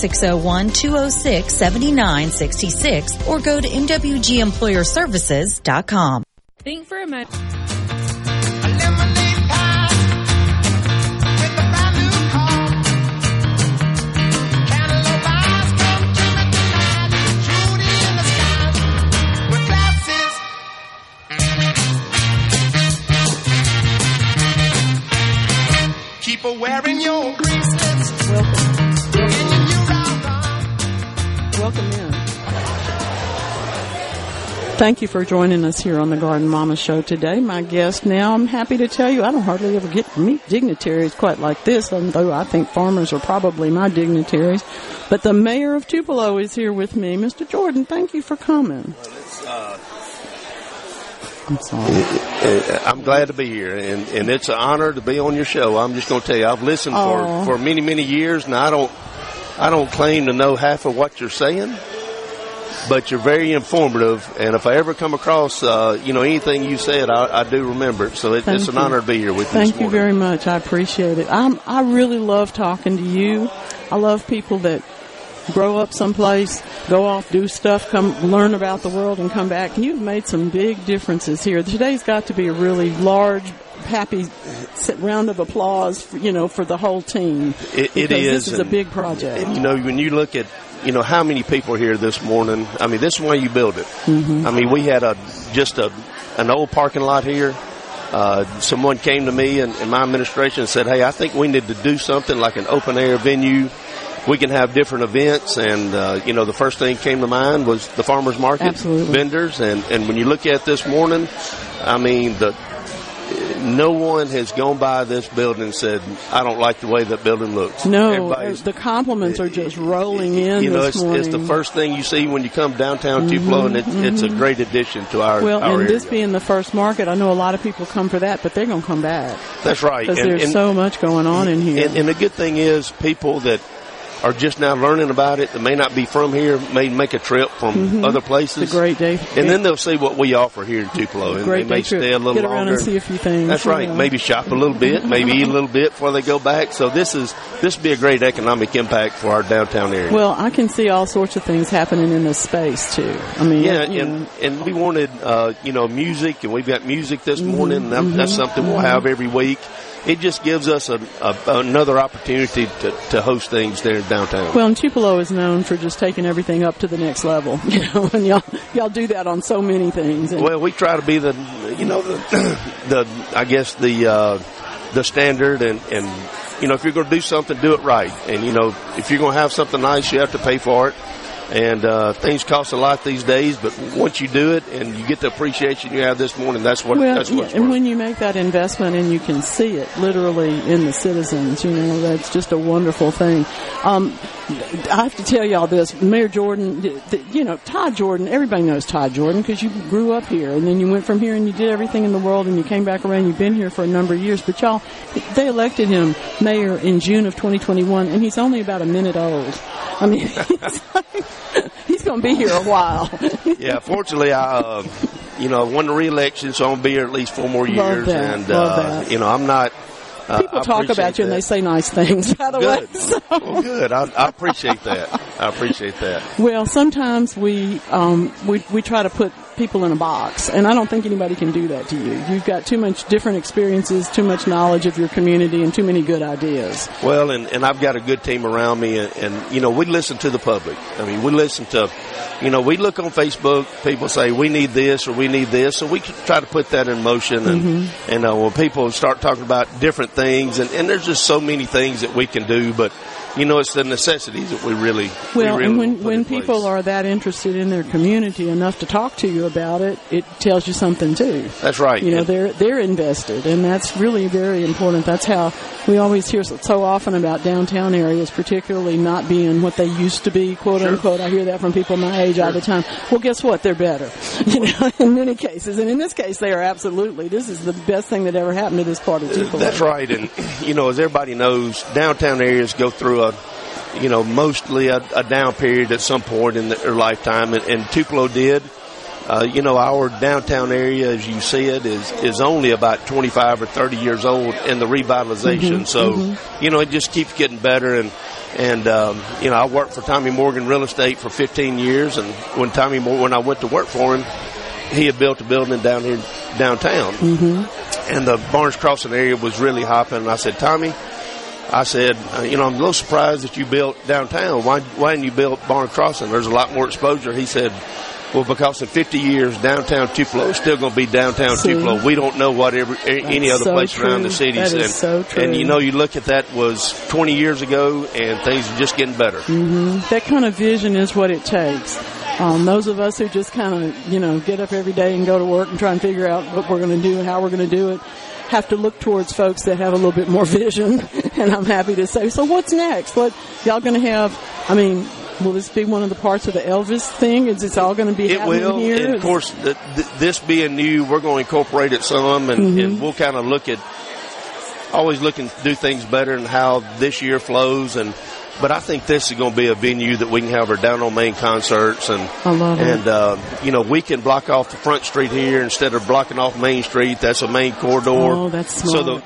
601-206-7966 or go to MWGEmployerServices.com. Think for a moment. Keep wearing your bracelets. Welcome in. Thank you for joining us here on the Garden Mama Show today. My guest now, I'm happy to tell you, I don't hardly ever get to meet dignitaries quite like this, although I think farmers are probably my dignitaries. But the mayor of Tupelo is here with me. Mr. Jordan, thank you for coming. I'm sorry. I'm glad to be here, and it's an honor to be on your show. I'm just going to tell you, I've listened for many, many years, and I don't claim to know half of what you're saying, but you're very informative, and if I ever come across, anything you said, I do remember it. So it's an honor to be here with you this morning. Thank you very much. I appreciate it. I really love talking to you. I love people that grow up someplace, go off, do stuff, come learn about the world, and come back. And you've made some big differences here. Today's got to be a really large, happy round of applause, for the whole team. It is. This is a big project. When you look at how many people are here this morning, I mean, this is why you build it. Mm-hmm. I mean, we had an old parking lot here. Someone came to me in my administration and said, hey, I think we need to do something like an open air venue. We can have different events, and, the first thing came to mind was the farmers market. Absolutely. Vendors, and when you look at this morning, I mean, no one has gone by this building and said, I don't like the way that building looks. No, the compliments are just rolling in this morning. It's the first thing you see when you come downtown Tupelo, and it's a great addition to our area. This being the first market, I know a lot of people come for that, but they're going to come back. That's right. Because there's so much going on in here. And the good thing is people that are just now learning about it that may not be from here may make a trip from other places. It's a great day. And then they'll see what we offer here in Tupelo. And they may stay a little longer. Get around and see a few things. That's right. Maybe shop a little bit, maybe eat a little bit before they go back. So this would be a great economic impact for our downtown area. Well, I can see all sorts of things happening in this space too. I mean, and we wanted music, and we've got music this morning. And that's something we'll have every week. It just gives us another opportunity to host things there in downtown. Well, and Tupelo is known for just taking everything up to the next level, and y'all do that on so many things. Well, we try to be the standard, and if you're going to do something, do it right. And if you're going to have something nice, you have to pay for it. And things cost a lot these days, but once you do it and you get the appreciation you have this morning, that's what. That's what's and worth. when you make that investment and you can see it literally in the citizens, that's just a wonderful thing. I have to tell y'all this, Mayor Jordan, Todd Jordan, everybody knows Todd Jordan because you grew up here and then you went from here and you did everything in the world and you came back around. You've been here for a number of years, but y'all, they elected him mayor in June of 2021 and he's only about a minute old. I mean, he's going to be here a while. Yeah, fortunately, I won the re-election, so I'm going to be here at least 4 more years. Love that. And, Love that. I'm not. People talk about you and they say nice things, by the way. So. Well, good. I appreciate that. Well, sometimes we try to put people in a box, and I don't think anybody can do that to you. You've got too much different experiences, too much knowledge of your community, and too many good ideas. Well, and I've got a good team around me, and we listen to the public. I mean, we listen to, we look on Facebook, people say we need this or we need this, so we try to put that in motion. And when people start talking about different things, and there's just so many things that we can do, but it's the necessities that we really and when people are that interested in their community enough to talk to you about it, it tells you something too. That's right. They're invested, and that's really very important. That's how we always hear so often about downtown areas, particularly not being what they used to be, quote unquote. I hear that from people my age all the time. Well, guess what? They're better, in many cases, and in this case, they are absolutely. This is the best thing that ever happened to this part of Tupelo. That's right, and as everybody knows, downtown areas go through mostly a down period at some point in their lifetime, and Tupelo did. Our downtown area, as you see it, is only about 25 or 30 years old in the revitalization. It just keeps getting better. And I worked for Tommy Morgan Real Estate for 15 years. And when I went to work for him, he had built a building down here downtown. And the Barnes Crossing area was really hopping. And I said, Tommy, I'm a little surprised that you built downtown. Why didn't you build Barnes Crossing? There's a lot more exposure. He said, well, because in 50 years, downtown Tupelo is still going to be downtown Tupelo. We don't know what any other place around the city. That is so true. And, you look at that was 20 years ago, and things are just getting better. That kind of vision is what it takes. Those of us who just kind of, get up every day and go to work and try and figure out what we're going to do and how we're going to do it, have to look towards folks that have a little bit more vision. And I'm happy to say, so what's next? What y'all going to have? Will this be one of the parts of the Elvis thing? Is this all going to be happening here? And of course, this being new, we're going to incorporate it some, and we'll kind of always looking to do things better and how this year flows. But I think this is going to be a venue that we can have our Down on Main concerts, and I love it. we can block off the front street here instead of blocking off Main Street. That's a main corridor. Oh, that's smart.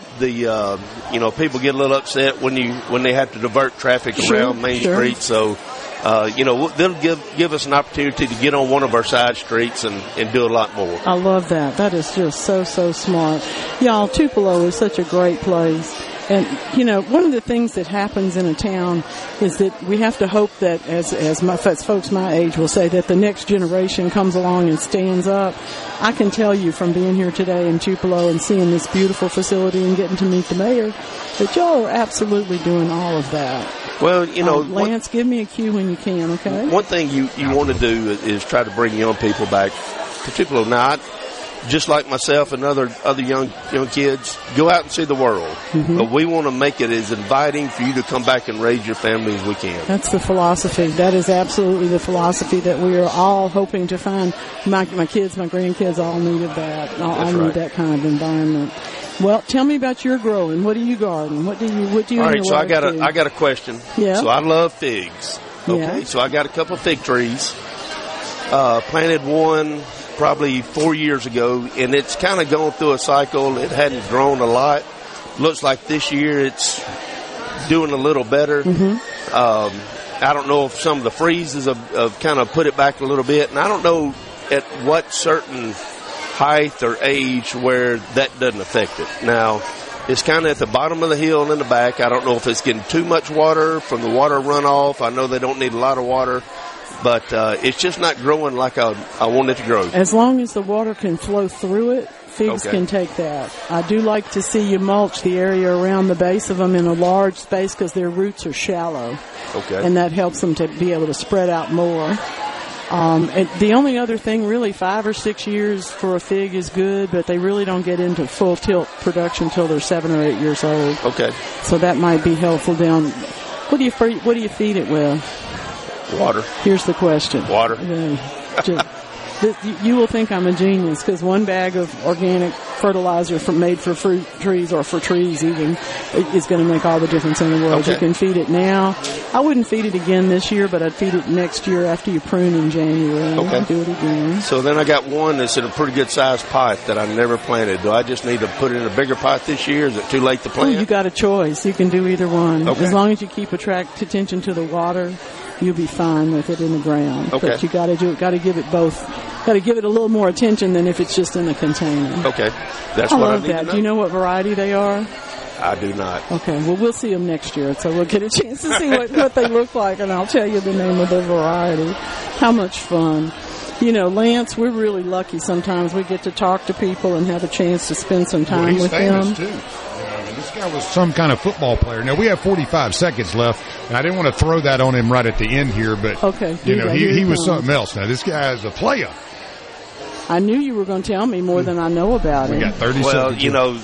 So people get a little upset when they have to divert traffic around Main Street. So. They'll give us an opportunity to get on one of our side streets and do a lot more. I love that. That is just so smart. Y'all, Tupelo is such a great place. And, one of the things that happens in a town is that we have to hope that, as folks my age will say, that the next generation comes along and stands up. I can tell you from being here today in Tupelo and seeing this beautiful facility and getting to meet the mayor that y'all are absolutely doing all of that. Well, Lance, give me a cue when you can, okay? One thing you want to do is try to bring young people back to Tupelo. Now, just like myself and other young kids, go out and see the world. But we want to make it as inviting for you to come back and raise your family as we can. That's the philosophy. That is absolutely the philosophy that we are all hoping to find. My kids, my grandkids all needed that. All need that kind of environment. Well, tell me about your growing. What do you garden? What do you? All right, so I got a question. Yeah. So I love figs. Okay. Yeah. So I got a couple of fig trees. Planted one probably 4 years ago, and it's kind of gone through a cycle. It hadn't grown a lot. Looks like this year it's doing a little better. I don't know if some of the freezes have kind of put it back a little bit, and I don't know at what certain height or age where that doesn't affect it. Now, it's kind of at the bottom of the hill and in the back. I don't know if it's getting too much water from the water runoff. I know they don't need a lot of water, but it's just not growing like I want it to grow. As long as the water can flow through it, Figs can take that. I do like to see you mulch the area around the base of them in a large space because their roots are shallow. Okay. And that helps them to be able to spread out more. And the only other thing, really, 5 or 6 years for a fig is good, but they really don't get into full tilt production until they're 7 or 8 years old. Okay. So that might be helpful down. What do you feed it with? Water. Here's the question. Water. You will think I'm a genius because one bag of organic fertilizer made for fruit trees or for trees even is going to make all the difference in the world. Okay. You can feed it now. I wouldn't feed it again this year, but I'd feed it next year after you prune in January. Okay. I'll do it again. So then I got one that's in a pretty good sized pot that I never planted. Do I just need to put it in a bigger pot this year? Is it too late to plant? You got a choice. You can do either one. Okay. As long as you keep attention to the water, you'll be fine with it in the ground. Okay. But you got to give it both. Got to give it a little more attention than if it's just in a container. Okay. That's I what love I need that. to know. Do you know what variety they are? I do not. Okay. Well, we'll see them next year, so we'll get a chance to see what they look like, and I'll tell you the name of the variety. How much fun. You know, Lance, we're really lucky sometimes. We get to talk to people and have a chance to spend some time he's with famous them. Too. This guy was some kind of football player. Now, we have 45 seconds left, and I didn't want to throw that on him right at the end here, but he was something else. Now, this guy is a player. I knew you were going to tell me more than I know about him. We got 30 seconds. Well, you know,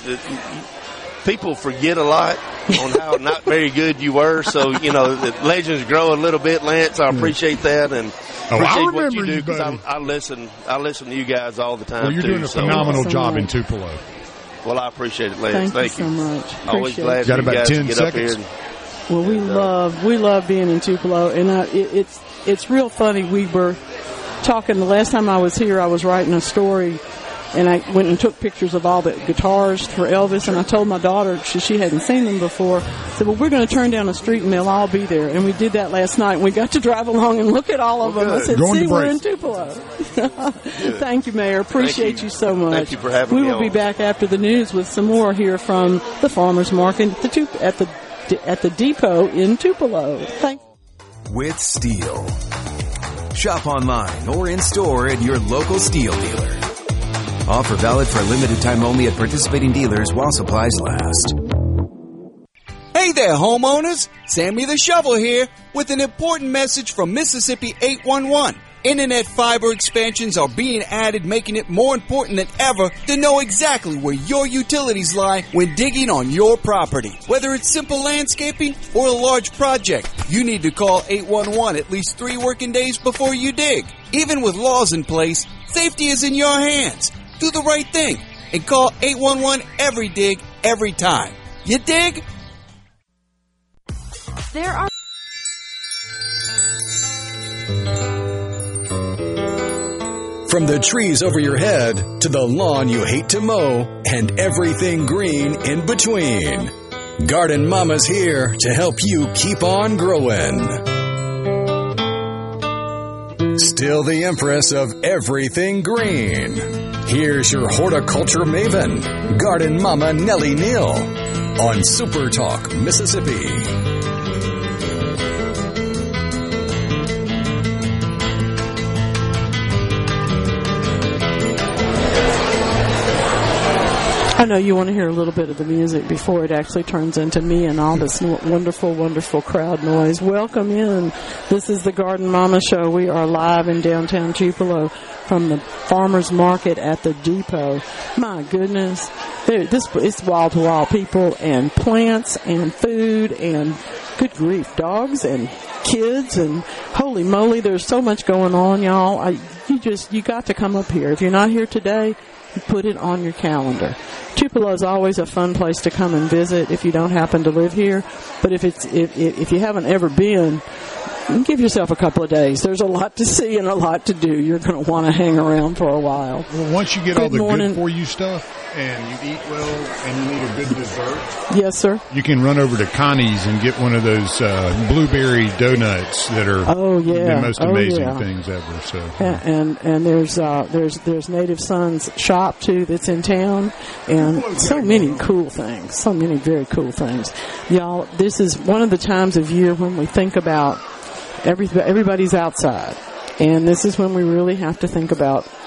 people forget a lot on how not very good you were, so, you know, the legends grow a little bit, Lance. I appreciate that, and appreciate what you do, because I listen to you guys all the time, well, you're doing a phenomenal job in Tupelo. Well, I appreciate it, Lance. Thank you so much. Always glad got for you about guys 10 to get seconds. up here. Well, we love being in Tupelo, and it's real funny. We were talking the last time I was here. I was writing a story, and I went and took pictures of all the guitars for Elvis, and I told my daughter, she hadn't seen them before, I said, well, we're going to turn down the street and they'll all be there. And we did that last night, and we got to drive along and look at all of them. I said, see, we're in Tupelo. Thank you, Mayor. Appreciate you so much. Thank you for having me We will be back after the news with some more here from the Farmers Market at the depot in Tupelo. Thanks. With Steel. Shop online or in store at your local Steel dealer. Offer valid for a limited time only at participating dealers while supplies last. Hey there, homeowners. Sammy the Shovel here with an important message from Mississippi 811. Internet fiber expansions are being added, making it more important than ever to know exactly where your utilities lie when digging on your property. Whether it's simple landscaping or a large project, you need to call 811 at least 3 working days before you dig. Even with laws in place, safety is in your hands. Do the right thing and call 811 every dig, every time. You dig? There are From the trees over your head to the lawn you hate to mow and everything green in between. Garden Mama's here to help you keep on growing. Still the empress of everything green. Here's your horticulture maven, Garden Mama Nellie Neal on Super Talk, Mississippi. I know you want to hear a little bit of the music before it actually turns into me and all this wonderful, wonderful crowd noise. Welcome in. This is the Garden Mama Show. We are live in downtown Tupelo from the Farmers Market at the Depot. My goodness. It's wall-to-wall people and plants and food and, good grief, dogs and kids and holy moly, there's so much going on, y'all. You got to come up here. If you're not here today, put it on your calendar. Tupelo is always a fun place to come and visit if you don't happen to live here. But if you haven't ever been, give yourself a couple of days. There's a lot to see and a lot to do. You're going to want to hang around for a while. Well, once you get all the good-for-you stuff and you eat well and you need a good dessert. Yes, sir. You can run over to Connie's and get one of those blueberry donuts that are the most amazing things ever. So and there's Native Son's shop too that's in town, and so many cool things, so many very cool things, y'all. This is one of the times of year when we think about everybody's outside, and this is when we really have to think about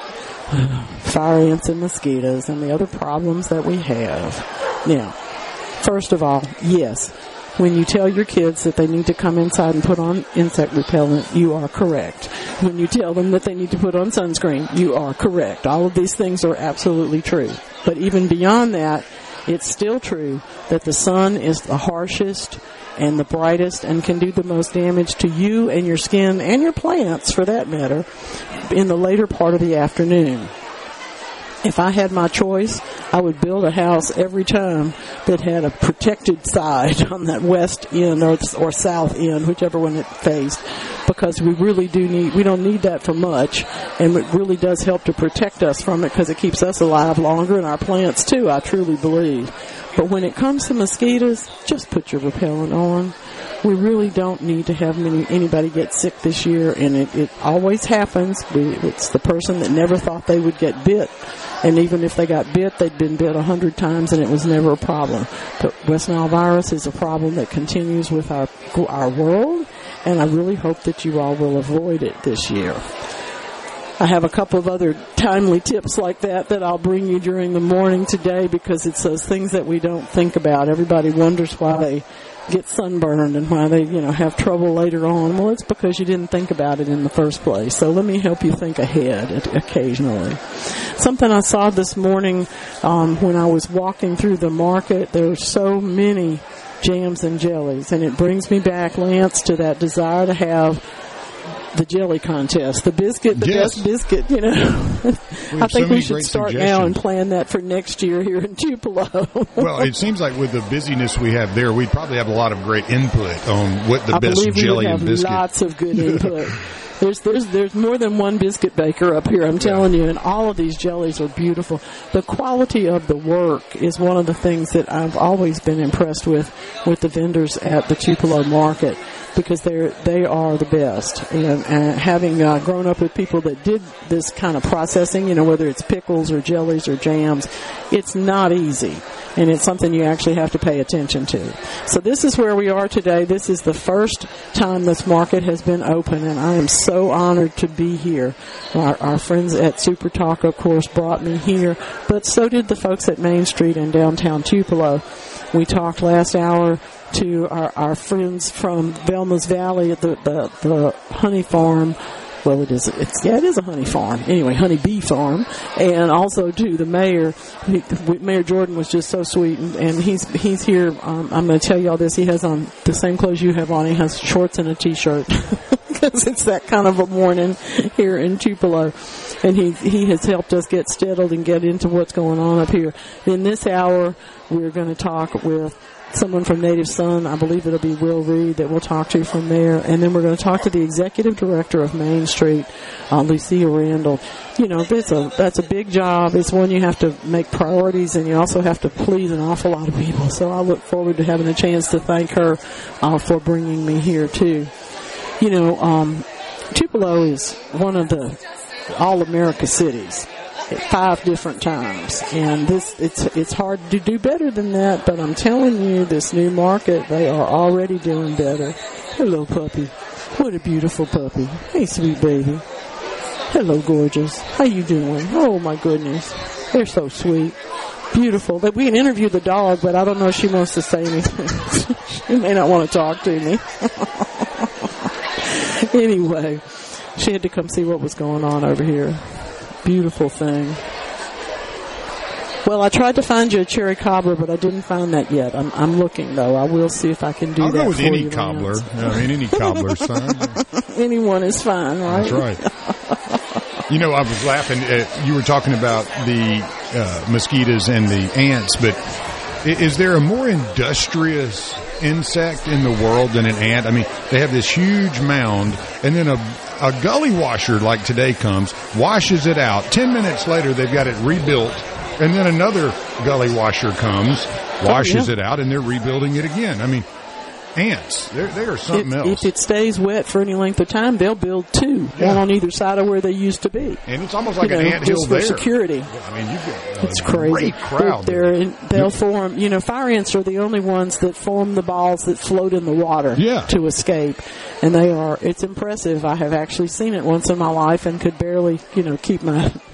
Fire ants and mosquitoes and the other problems that we have. Now, first of all, yes, when you tell your kids that they need to come inside and put on insect repellent, you are correct. When you tell them that they need to put on sunscreen, you are correct. All of these things are absolutely true. But even beyond that, it's still true that the sun is the harshest and the brightest and can do the most damage to you and your skin and your plants, for that matter, in the later part of the afternoon. If I had my choice, I would build a house every time that had a protected side on that west end or south end, whichever one it faced, because we don't need that for much, and it really does help to protect us from it because it keeps us alive longer, and our plants too, I truly believe. But when it comes to mosquitoes, just put your repellent on. We really don't need to have anybody get sick this year, and it always happens. It's the person that never thought they would get bit, and even if they got bit, they'd been bit 100 times, and it was never a problem. But West Nile virus is a problem that continues with our world, and I really hope that you all will avoid it this year. I have a couple of other timely tips like that I'll bring you during the morning today, because it's those things that we don't think about. Everybody wonders why they get sunburned and why they, have trouble later on. Well, it's because you didn't think about it in the first place. So let me help you think ahead occasionally. Something I saw this morning when I was walking through the market, there were so many jams and jellies, and it brings me back, Lance, to that desire to have the jelly contest, the biscuit, best biscuit, I think we should start now and plan that for next year here in Tupelo. Well, it seems like with the busyness we have there, we'd probably have a lot of great input on what the best jelly and biscuit. Lots of good input. There's more than one biscuit baker up here, I'm telling you, and all of these jellies are beautiful. The quality of the work is one of the things that I've always been impressed with the vendors at the Tupelo market, because they are the best. And having grown up with people that did this kind of processing, whether it's pickles or jellies or jams, it's not easy. And it's something you actually have to pay attention to. So this is where we are today. This is the first time this market has been open, and I am so honored to be here. Our friends at Super Talk, of course, brought me here, but so did the folks at Main Street in downtown Tupelo. We talked last hour to our friends from Velma's Valley at the honey farm. Well, it is a honey farm. Anyway, honey bee farm. And also to the mayor. Mayor Jordan was just so sweet, and he's here. I'm going to tell you all this. He has on the same clothes you have on. He has shorts and a t-shirt. Because it's that kind of a morning here in Tupelo. And he has helped us get settled and get into what's going on up here. In this hour, we're going to talk with someone from Native Son. I believe it'll be Will Reed that we'll talk to from there. And then we're going to talk to the executive director of Main Street, Lucia Randall. That's a big job. It's one you have to make priorities, and you also have to please an awful lot of people. So I look forward to having a chance to thank her for bringing me here, too. Tupelo is one of the all-America cities at 5 different times, and it's hard to do better than that, but I'm telling you, this new market, they are already doing better. Hello, puppy. What a beautiful puppy. Hey, sweet baby. Hello, gorgeous. How you doing? Oh, my goodness. They're so sweet. Beautiful. We can interview the dog, but I don't know if she wants to say anything. She may not want to talk to me. Anyway, she had to come see what was going on over here. Beautiful thing. Well, I tried to find you a cherry cobbler, but I didn't find that yet. I'm looking, though. I will see if I can do that. I'll go with any you, cobbler. Any cobbler's fine. Anyone is fine, right? That's right. I was laughing. You were talking about the mosquitoes and the ants, but is there a more industrious insect in the world than an ant? I mean, they have this huge mound, and then a gully washer like today comes, washes it out. 10 minutes later, they've got it rebuilt, and then another gully washer comes, washes it out, and they're rebuilding it again. I mean, ants, they are something else. If it stays wet for any length of time, they'll build 2, one on either side of where they used to be. And it's almost like an anthill just there. For security. I mean, you've got it's crazy. Great crowd. They'll form, fire ants are the only ones that form the balls that float in the water to escape. And it's impressive. I have actually seen it once in my life and could barely, keep my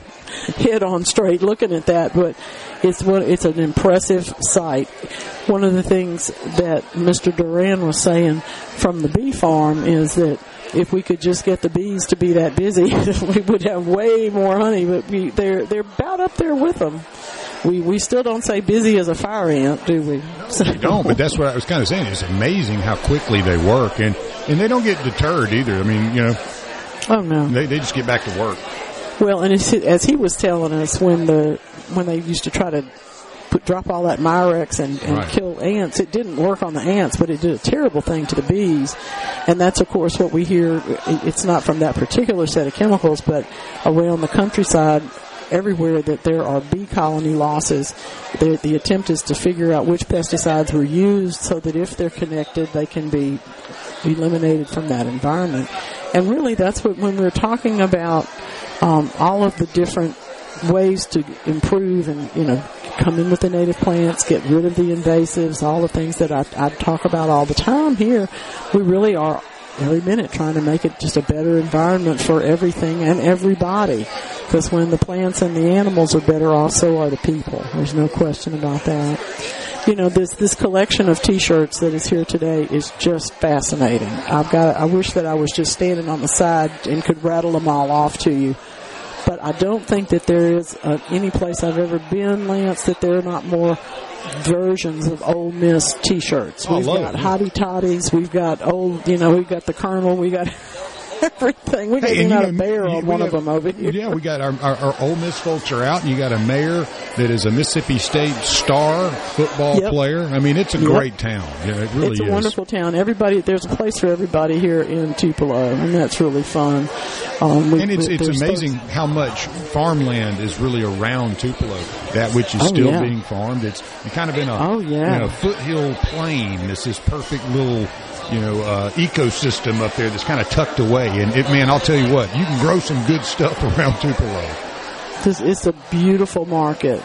head on straight looking at that, but it's an impressive sight. One of the things that Mr. Duran was saying from the bee farm is that if we could just get the bees to be that busy, we would have way more honey, but they're about up there with them. We still don't say busy as a fire ant, do we? We don't, but that's what I was kind of saying. It's amazing how quickly they work, and they don't get deterred either. I mean, oh no, they just get back to work. Well, and as he was telling us, when they used to try to drop all that Mirex and Right. kill ants, it didn't work on the ants, but it did a terrible thing to the bees. And that's, of course, what we hear. It's not from that particular set of chemicals, but around the countryside, everywhere that there are bee colony losses, the attempt is to figure out which pesticides were used so that if they're connected, they can be eliminated from that environment. And really, that's what, when we're talking about all of the different ways to improve and, come in with the native plants, get rid of the invasives, all the things that I talk about all the time here, we really are every minute trying to make it just a better environment for everything and everybody. Because when the plants and the animals are better off, so are the people. There's no question about that. This collection of T-shirts that is here today is just fascinating. I wish that I was just standing on the side and could rattle them all off to you. But I don't think that there is any place I've ever been, Lance, that there are not more versions of Ole Miss T-shirts. We've got Hottie Toddies, we've got we've got the Colonel, we got everything. We got a mayor on one of them over here. Yeah, we got our Ole Miss folks are out, and you got a mayor that is a Mississippi State star football player. I mean, it's a great town. Yeah, it really is. It's a wonderful town. There's a place for everybody here in Tupelo, and that's really fun. And it's amazing how much farmland is really around Tupelo, that which is still being farmed. It's kind of in a foothill plain. It's this perfect little ecosystem up there that's kind of tucked away. And I'll tell you what, you can grow some good stuff around Tupelo. It's a beautiful market.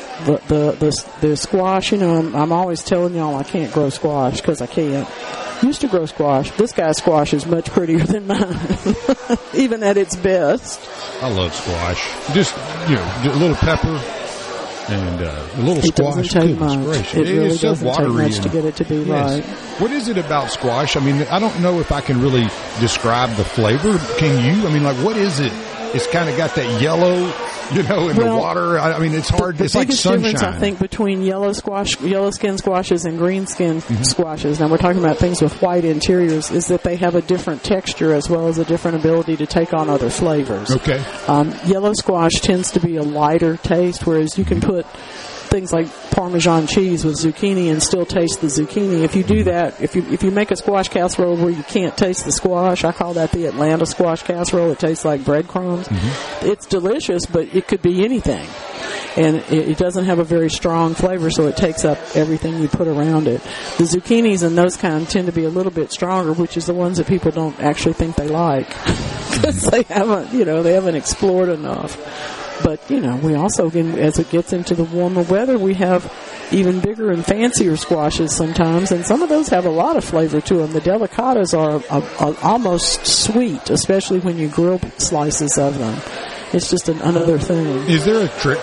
The squash, I'm always telling y'all I can't grow squash because I can't. Used to grow squash. This guy's squash is much prettier than mine, even at its best. I love squash. Just, a little pepper and a little squash. It doesn't take much. It really is so doesn't take much to get it to be right. What is it about squash? I mean, I don't know if I can really describe the flavor. Can you? I mean, what is it? It's kind of got that yellow, in the water. I mean, it's hard. It's like sunshine. The biggest difference, I think, between yellow skin squashes and green skin squashes, now we're talking about things with white interiors, is that they have a different texture as well as a different ability to take on other flavors. Okay. Yellow squash tends to be a lighter taste, whereas you can put things like Parmesan cheese with zucchini and still taste the zucchini. If you do that, if you make a squash casserole where you can't taste the squash, I call that the Atlanta squash casserole. It tastes like breadcrumbs. It's delicious, but it could be anything. And it doesn't have a very strong flavor, so it takes up everything you put around it. The zucchinis and those kind tend to be a little bit stronger, which is the ones that people don't actually think they like because they haven't explored enough. But, we also, as it gets into the warmer weather, we have even bigger and fancier squashes sometimes, and some of those have a lot of flavor to them. The delicatas are almost sweet, especially when you grill slices of them. It's just another thing. Is there a trick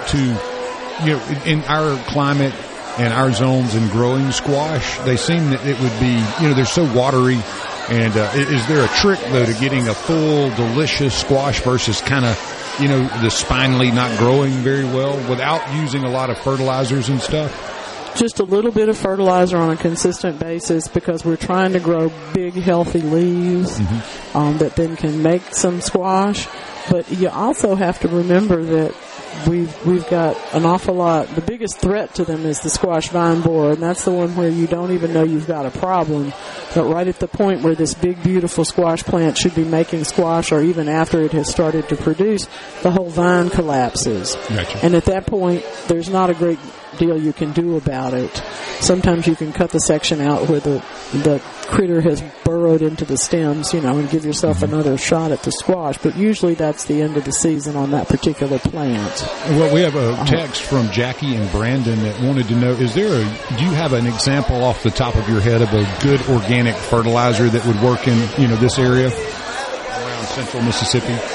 to, in our climate and our zones in growing squash, they seem that it would be, they're so watery. And is there a trick, though, to getting a full, delicious squash versus kind of, the spinely not growing very well without using a lot of fertilizers and stuff? Just a little bit of fertilizer on a consistent basis because we're trying to grow big, healthy leaves that then can make some squash. But you also have to remember that we've got an awful lot. The biggest threat to them is the squash vine borer, and that's the one where you don't even know you've got a problem. But right at the point where this big, beautiful squash plant should be making squash, or even after it has started to produce, the whole vine collapses. Gotcha. And at that point, there's not a great deal you can do about it. Sometimes you can cut the section out where the critter has burrowed into the stems, and give yourself another shot at the squash. But usually that's the end of the season on that particular plant. Well, we have a text from Jackie and Brandon that wanted to know, do you have an example off the top of your head of a good organic fertilizer that would work in, this area around central Mississippi?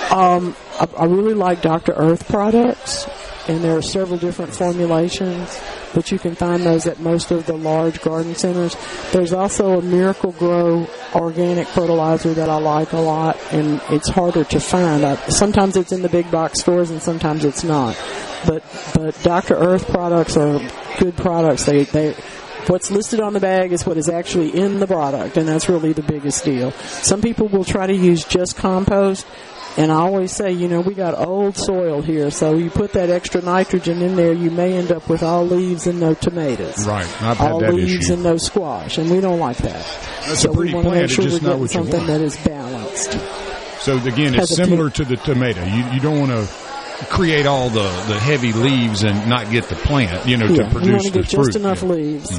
I really like Dr. Earth products, and there are several different formulations, but you can find those at most of the large garden centers. There's also a Miracle Grow organic fertilizer that I like a lot, and it's harder to find. Sometimes it's in the big box stores, and sometimes it's not. But Dr. Earth products are good products. They what's listed on the bag is what is actually in the product, and that's really the biggest deal. Some people will try to use just compost, and I always say, we got old soil here, so you put that extra nitrogen in there, you may end up with all leaves and no tomatoes. Right, I've had all that leaves issue. and no squash, and we don't like that. That's so a pretty we want to plant, make sure it's we're just not getting what you something want. that is balanced. So again, it's similar to the tomato. You don't want to create all the heavy leaves and not get the plant, to you produce want to the get fruit. just enough leaves.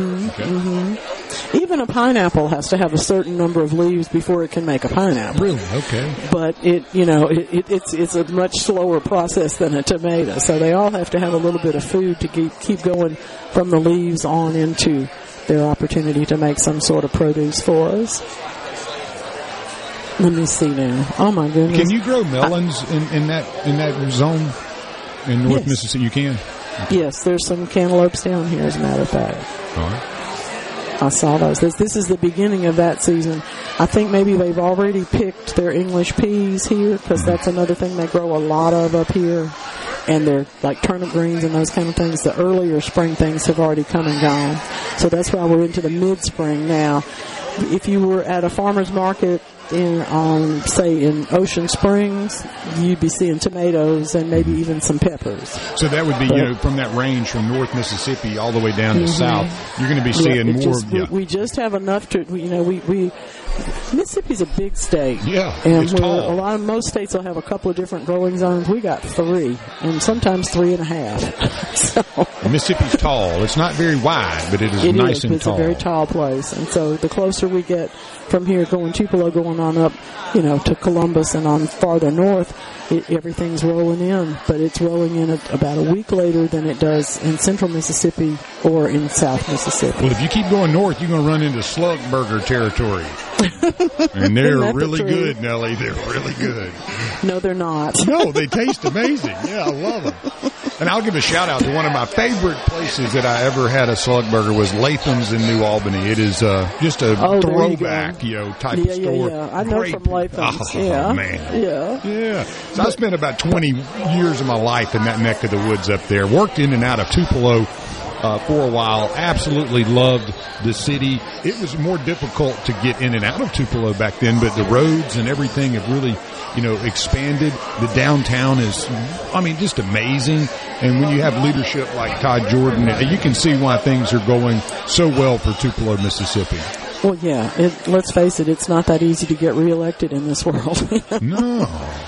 Even a pineapple has to have a certain number of leaves before it can make a pineapple. Really? Okay. But it's a much slower process than a tomato. So they all have to have a little bit of food to keep going from the leaves on into their opportunity to make some sort of produce for us. Let me see now. Oh my goodness! Can you grow melons in that zone in North Mississippi? You can. Yes, there's some cantaloupes down here, as a matter of fact. All right. I saw those. This is the beginning of that season. I think maybe they've already picked their English peas here, because that's another thing they grow a lot of up here. And they're like turnip greens and those kind of things. The earlier spring things have already come and gone. So that's why we're into the mid-spring now. If you were at a farmer's market in Ocean Springs, you'd be seeing tomatoes and maybe even some peppers. So that would be, from that range from North Mississippi all the way down to south, you're going to be seeing more. We just have enough to, Mississippi's a big state. Yeah, and it's tall. Most states will have a couple of different growing zones. We got 3, and sometimes 3.5. So Mississippi's tall. It's not very wide, but it is nice and tall. It's a very tall place, and so the closer we get from here, going Tupelo, going on up, to Columbus and on farther north, everything's rolling in, but it's rolling in about a week later than it does in central Mississippi or in south Mississippi. Well, if you keep going north, you're going to run into slug burger territory. And they're really good, Nellie. They're really good. No, they're not. No, they taste amazing. Yeah, I love them. And I'll give a shout out to one of my favorite places that I ever had a slug burger was Latham's in New Albany. It is just a throwback, type of store. Yeah. I know from Latham's. Oh, man. Yeah. So I spent about 20 years of my life in that neck of the woods up there. Worked in and out of Tupelo for a while. Absolutely loved the city. It was more difficult to get in and out of Tupelo back then, but the roads and everything have really, expanded. The downtown is, just amazing. And when you have leadership like Todd Jordan, you can see why things are going so well for Tupelo, Mississippi. Well, yeah. Let's face it, it's not that easy to get reelected in this world. No.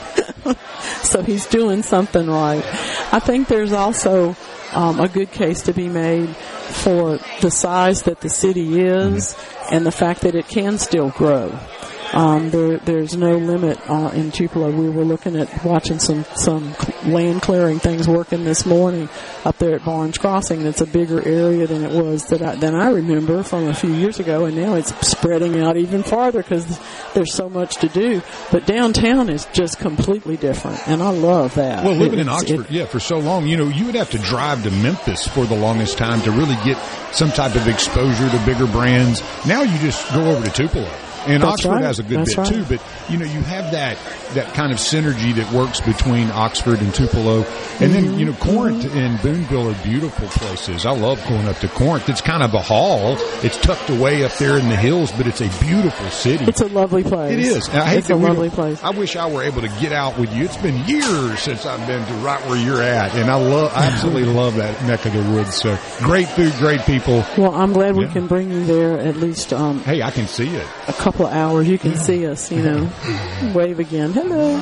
So he's doing something right. I think there's also a good case to be made for the size that the city is and the fact that it can still grow. There's no limit in Tupelo. We were looking at watching some land clearing things working this morning up there at Barnes Crossing. It's a bigger area than it was than I remember from a few years ago, and now it's spreading out even farther because there's so much to do. But downtown is just completely different, and I love that. Well, living in Oxford, for so long, you would have to drive to Memphis for the longest time to really get some type of exposure to bigger brands. Now you just go over to Tupelo. And That's Oxford right. has a good That's bit too, but you have that kind of synergy that works between Oxford and Tupelo. And then, Corinth and Boonville are beautiful places. I love going up to Corinth. It's kind of a haul. It's tucked away up there in the hills, but it's a beautiful city. It's a lovely place. It is. And it's a lovely place. I wish I were able to get out with you. It's been years since I've been to right where you're at, and I absolutely love that neck of the woods. So great food, great people. Well, I'm glad we can bring you there at least. Hey, I can see it. A couple of hours. You can see us, wave again. Hello.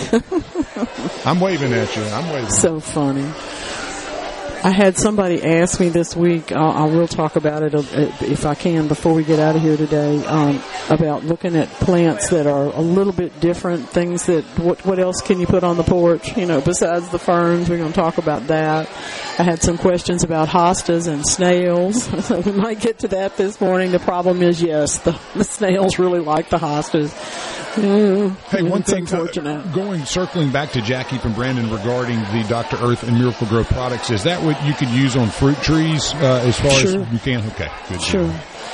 I'm waving at you. I'm waving. So funny. I had somebody ask me this week, I will talk about it if I can before we get out of here today, about looking at plants that are a little bit different, things that, what else can you put on the porch, besides the ferns. We're going to talk about that. I had some questions about hostas and snails, so we might get to that this morning. The problem is, yes, the snails really like the hostas. Hey, one thing, circling back to Jackie and Brandon regarding the Dr. Earth and Miracle Grow products, is that what you could use on fruit trees as far as you can? Okay, good. Sure.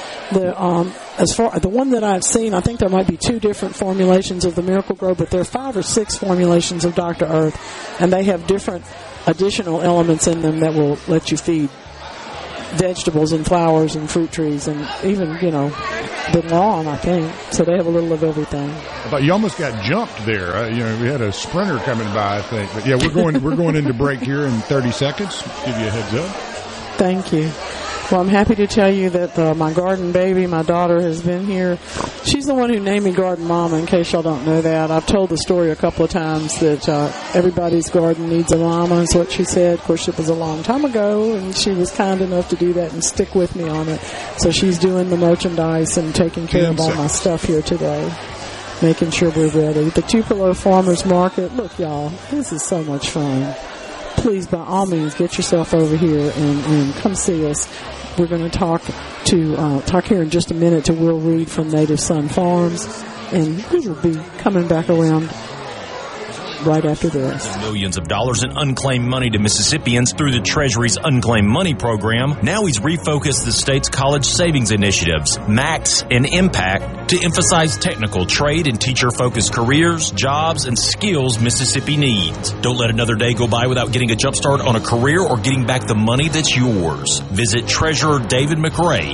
The one that I've seen, I think there might be 2 different formulations of the Miracle Grow, but there are 5 or 6 formulations of Dr. Earth, and they have different additional elements in them that will let you feed vegetables and flowers and fruit trees and even, the lawn, I think. So they have a little of everything. But you almost got jumped there. We had a sprinter coming by, I think. But yeah, we're going into break here in 30 seconds. Give you a heads up. Thank you. Well, I'm happy to tell you that my garden baby, my daughter, has been here. She's the one who named me Garden Mama, in case y'all don't know that. I've told the story a couple of times that everybody's garden needs a mama, is what she said. Of course, it was a long time ago, and she was kind enough to do that and stick with me on it. So she's doing the merchandise and taking care of all my stuff here today, making sure we're ready. The Tupelo Farmers Market, look, y'all, this is so much fun. Please, by all means, get yourself over here and come see us. We're going to talk here in just a minute to Will Reed from Native Sun Farms, and we will be coming back around right after this. Millions of dollars in unclaimed money to Mississippians through the Treasury's Unclaimed Money Program. Now he's refocused the state's college savings initiatives, Max and Impact, to emphasize technical, trade, and teacher-focused careers, jobs, and skills Mississippi needs. Don't let another day go by without getting a jump start on a career or getting back the money that's yours. Visit Treasurer David McRae,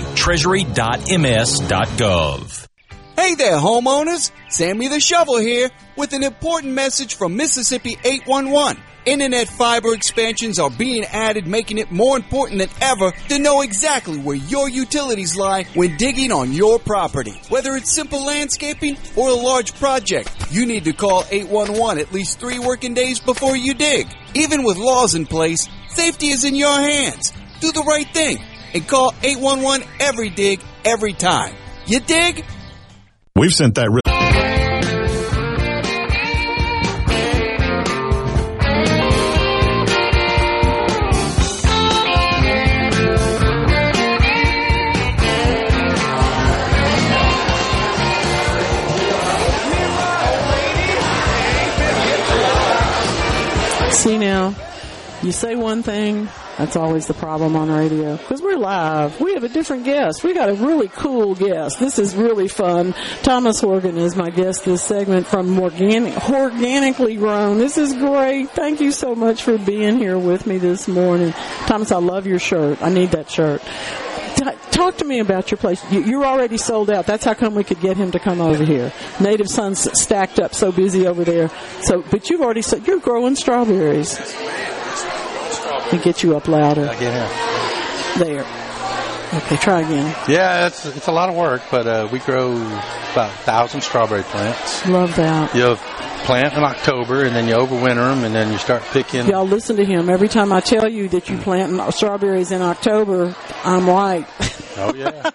treasury.ms.gov. Hey there, homeowners! Sammy the Shovel here with an important message from Mississippi 811. Internet fiber expansions are being added, making it more important than ever to know exactly where your utilities lie when digging on your property. Whether it's simple landscaping or a large project, you need to call 811 at least 3 working days before you dig. Even with laws in place, safety is in your hands. Do the right thing and call 811 every dig, every time. You dig? We've sent that. See now, you say one thing, that's always the problem on radio. Because we're live. We have a different guest. We got a really cool guest. This is really fun. Thomas Horgan is my guest this segment from Organically Grown. This is great. Thank you so much for being here with me this morning. Thomas, I love your shirt. I need that shirt. Talk to me about your place. You're already sold out. That's how come we could get him to come over here. Native Sun's stacked up, so busy over there. But you've already said you're growing strawberries. And get you up louder. There. Okay, try again. Yeah, it's a lot of work, but we grow about 1,000 strawberry plants. Love that. You plant in October, and then you overwinter them, and then you start picking. Y'all listen to him. Every time I tell you that you plant strawberries in October, I'm right. Oh, yeah.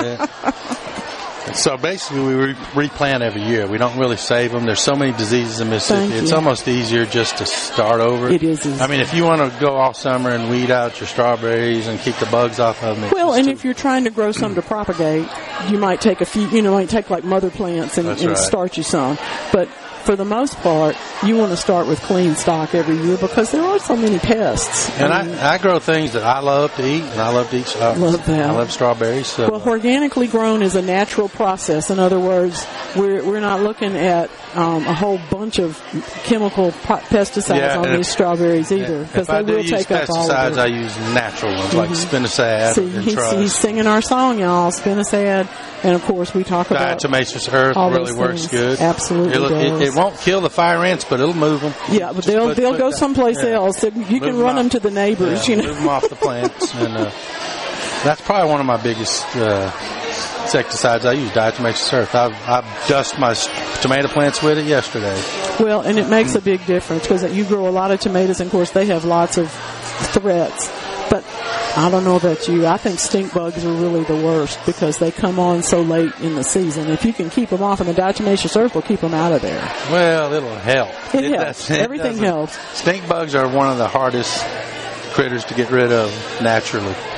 So basically, we replant every year. We don't really save them. There's so many diseases in Mississippi. It's almost easier just to start over. It is easy. I mean, if you want to go all summer and weed out your strawberries and keep the bugs off of them. Well, and if you're trying to grow some to propagate, you might take a few, might take like mother plants and start you some. But for the most part, you want to start with clean stock every year because there are so many pests. And I grow things that I love to eat, and I love to eat love that. I love strawberries. So. Well, Organically Grown is a natural process. In other words, we're not looking at a whole bunch of chemical pesticides on these strawberries either, because they will take up all of it. I use natural ones like spinosad and trust. He's singing our song, y'all, spinosad. And, of course, we talk about diatomaceous earth really works good. Absolutely does. It won't kill the fire ants, but it'll move them. Yeah, but they'll go someplace else. You can run them to the neighbors. Move them off the plants. And that's probably one of my biggest insecticides I use, diatomaceous earth. I dust my tomato plants with it yesterday. Well, and it makes a big difference because you grow a lot of tomatoes, and, of course, they have lots of threats. But I don't know about you. I think stink bugs are really the worst because they come on so late in the season. If you can keep them off, and the diatomaceous earth will keep them out of there. Well, it'll help. It helps. Everything helps. Stink bugs are one of the hardest critters to get rid of naturally.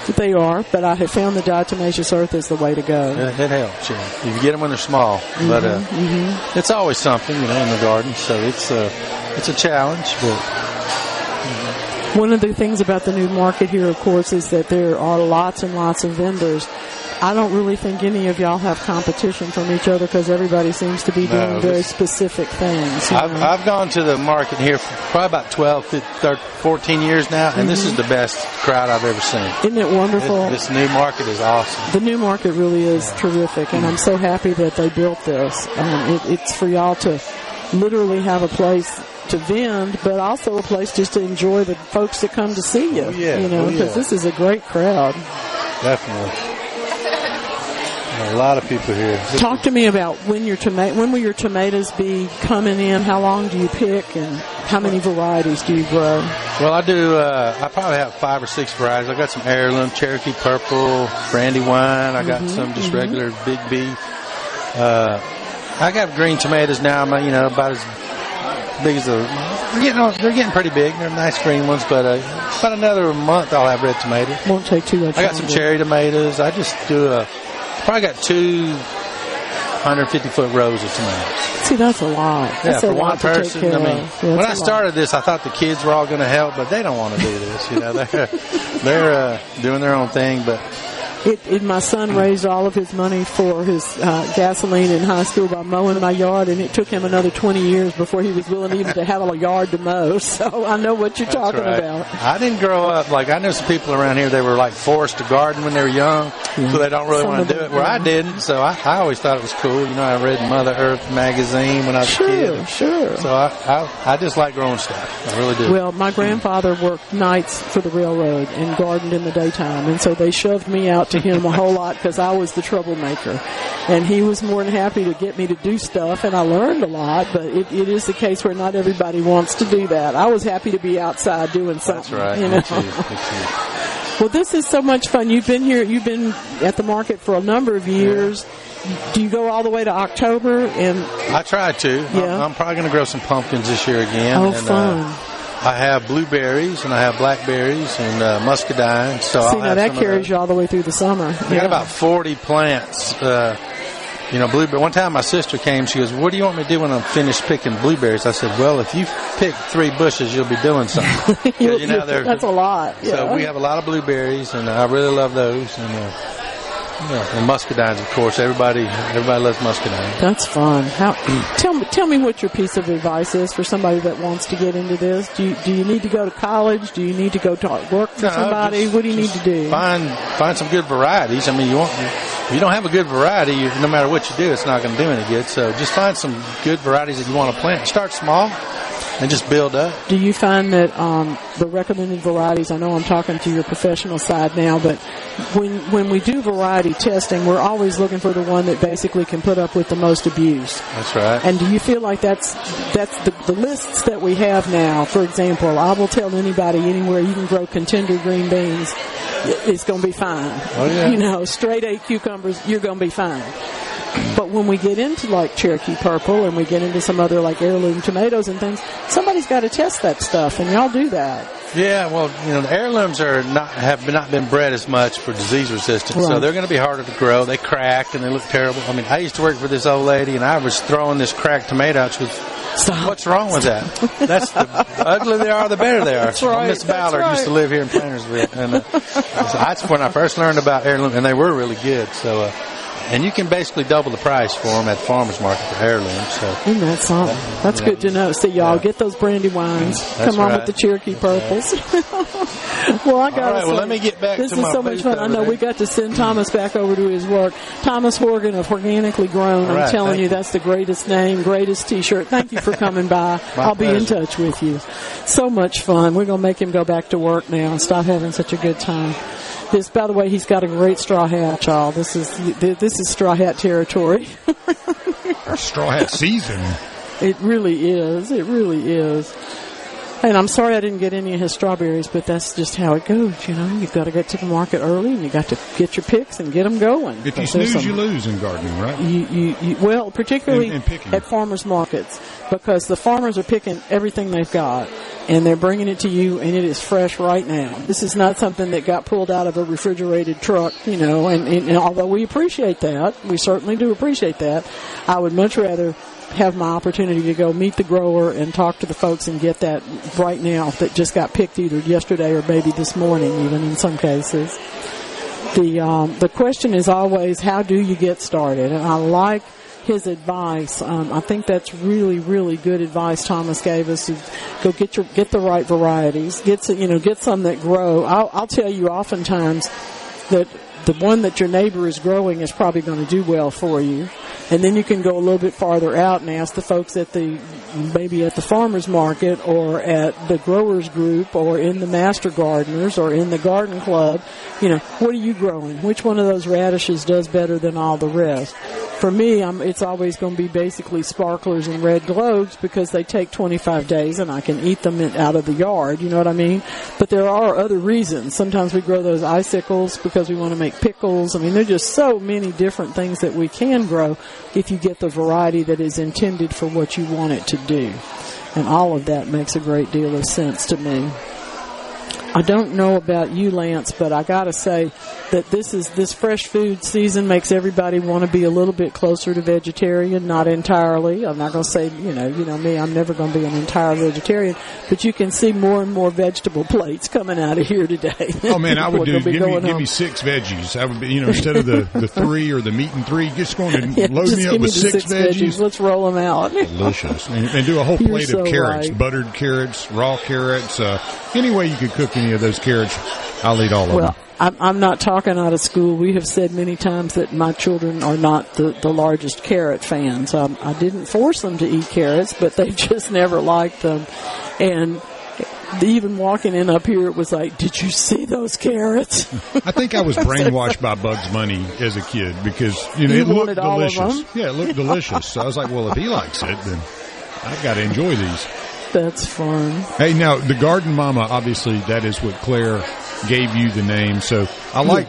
They are, but I have found the diatomaceous earth is the way to go. It helps. Yeah. You can get them when they're small, but it's always something, in the garden. So it's a challenge. But one of the things about the new market here, of course, is that there are lots and lots of vendors. I don't really think any of y'all have competition from each other because everybody seems to be doing very specific things. I've gone to the market here for probably about 12, 13, 14 years now, and this is the best crowd I've ever seen. Isn't it wonderful? This new market is awesome. The new market really is terrific, and I'm so happy that they built this. It's for y'all to literally have a place to vend, but also a place just to enjoy the folks that come to see you. Because this is a great crowd. Definitely. A lot of people here. Talk to me about when will your tomatoes be coming in? How long do you pick, and how many varieties do you grow? Well, I do. I probably have 5 or 6 varieties. I got some heirloom, Cherokee Purple, Brandywine. I got some just regular Big B. I got green tomatoes now. About as big as they're getting pretty big. They're nice green ones, but about another month I'll have red tomatoes. Won't take too much. I got some cherry tomatoes. I just do probably got 250-foot rows of tomatoes. See, that's a lot. That's for a lot one person. To take care of. When I started this, I thought the kids were all going to help, but they don't want to do this. They're doing their own thing, but. My son raised all of his money for his gasoline in high school by mowing my yard, and it took him another 20 years before he was willing even to have a yard to mow. So I know what you're talking about. I didn't grow up I know some people around here. They were forced to garden when they were young, so they don't really want to do it. Where I didn't, so I always thought it was cool. I read Mother Earth magazine when I was a kid. Sure. So I just like growing stuff. I really do. Well, my grandfather worked nights for the railroad and gardened in the daytime, and so they shoved me out to him a whole lot because I was the troublemaker, and he was more than happy to get me to do stuff, and I learned a lot, but it is the case where not everybody wants to do that. I was happy to be outside doing something. That's right. Me too. Well, this is so much fun. You've been at the market for a number of years. Do you go all the way to October? And I try to. Yeah. I'm probably going to grow some pumpkins this year again. Oh, fun. I have blueberries, and I have blackberries, and muscadine. So now that carries you all the way through the summer. I got about 40 plants. Blueberry. One time my sister came. She goes, "What do you want me to do when I'm finished picking blueberries?" I said, "Well, if you pick 3 bushes, you'll be doing something." That's a lot. Yeah. So we have a lot of blueberries, and I really love those. And muscadines, of course. Everybody loves muscadine. That's fun. Tell me what your piece of advice is for somebody that wants to get into this. Do you need to go to college? Do you need to go to work for somebody? What do you need to do? Find some good varieties. If you don't have a good variety, no matter what you do, it's not going to do any good. So just find some good varieties that you want to plant. Start small and just build up. Do you find that the recommended varieties, I know I'm talking to your professional side now, but when we do variety testing, we're always looking for the one that basically can put up with the most abuse. That's right. And do you feel like that's the lists that we have now? For example, I will tell anybody anywhere you can grow contender green beans, it's going to be fine. Oh, yeah. Straight A cucumbers, you're going to be fine. But when we get into Cherokee Purple and we get into some other heirloom tomatoes and things, somebody's got to test that stuff, and y'all do that. Yeah, well, the heirlooms have not been bred as much for disease resistance, so they're going to be harder to grow. They crack and they look terrible. I used to work for this old lady, and I was throwing this cracked tomato out. She goes, "What's wrong with that?" That's the uglier they are, the better they are. That's right. Miss Ballard used to live here in Plantersville, and that's when I first learned about heirloom, and they were really good. So. And you can basically double the price for them at the farmer's market for heirlooms. So. Isn't that something? That's good to know. So, y'all, get those Brandywines. Come on with the Cherokee Purples. Well, I got to say, let me get back this to is my so much fun. I know we got to send Thomas back over to his work. Thomas Horgan of Organically Grown. I'm telling you, that's the greatest name, greatest T-shirt. Thank you for coming by. I'll be in touch with you. So much fun. We're going to make him go back to work now and stop having such a good time. By the way, he's got a great straw hat, y'all. This is straw hat territory. Our straw hat season. It really is. It really is. And I'm sorry I didn't get any of his strawberries, but that's just how it goes, You've got to get to the market early, and you got to get your picks and get them going. If you snooze, you lose in gardening, right? Well, particularly at farmers markets, because the farmers are picking everything they've got. and they're bringing it to you, and it is fresh right now. This is not something that got pulled out of a refrigerated truck, and although we appreciate that, we certainly do appreciate that, I would much rather have my opportunity to go meet the grower and talk to the folks and get that right now that just got picked either yesterday or maybe this morning even in some cases. The question is always, how do you get started? And I like his advice. I think that's really, really good advice Thomas gave us. To go get the right varieties. Get some that grow. I'll tell you oftentimes that the one that your neighbor is growing is probably going to do well for you. And then you can go a little bit farther out and ask the folks maybe at the farmer's market or at the growers group or in the master gardeners or in the garden club, what are you growing? Which one of those radishes does better than all the rest? For me, it's always going to be basically sparklers and red globes because they take 25 days and I can eat them out of the yard, you know what I mean? But there are other reasons. Sometimes we grow those icicles because we want to make pickles. I mean, there are just so many different things that we can grow if you get the variety that is intended for what you want it to do. And all of that makes a great deal of sense to me. I don't know about you, Lance, but I got to say that this fresh food season makes everybody want to be a little bit closer to vegetarian, not entirely. I'm not going to say, you know me, I'm never going to be an entire vegetarian, but you can see more and more vegetable plates coming out of here today. Oh man, I would give me 6 veggies. I would be, instead of the 3 or the meat and 3, just going to load me up with 6 veggies. Let's roll them out. Delicious. And do a whole plate of carrots, right. Buttered carrots, raw carrots, any way you could cook any of those carrots, I'll eat all of them. I'm not talking out of school. We have said many times that my children are not the largest carrot fans. I didn't force them to eat carrots, but they just never liked them. And even walking in up here, it was like, did you see those carrots? I think I was brainwashed by Bugs Bunny as a kid because, it looked delicious. Yeah, it looked delicious. So I was like, well, if he likes it, then I've got to enjoy these. That's fun. Hey, now, the Garden Mama, obviously, that is what Claire gave you the name. So I like,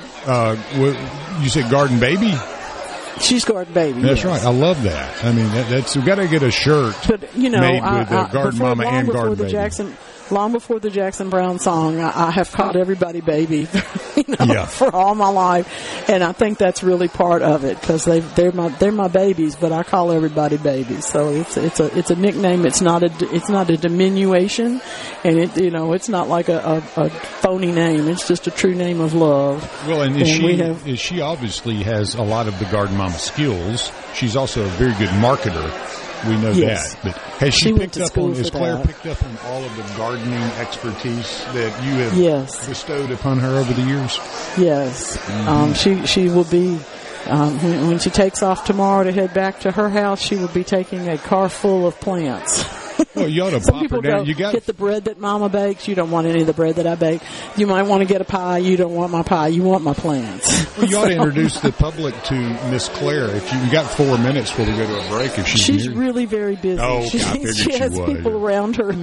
you said Garden Baby? She's Garden Baby. That's right. I love that. I mean, we've got to get a shirt made with Garden Mama and Garden Baby. Long before the Jackson Browne song, I have called everybody baby, for all my life, and I think that's really part of it because they're my babies, but I call everybody baby. So it's a nickname. It's not a diminution, and it's not like a phony name. It's just a true name of love. Well, and she obviously has a lot of the Garden Mama skills. She's also a very good marketer. We know that. But has she picked up on, has Claire picked up on all of the gardening expertise that you have bestowed upon her over the years? Yes. Mm-hmm. She will be, when she takes off tomorrow to head back to her house, she will be taking a car full of plants. Well, you ought to Some pop people her down. Get the bread that Mama bakes. You don't want any of the bread that I bake. You might want to get a pie. You don't want my pie. You want my plants. Well, you ought to introduce the public to Miss Claire. If you got 4 minutes before we go to a break, if she's really very busy. Oh, she has would. People around her.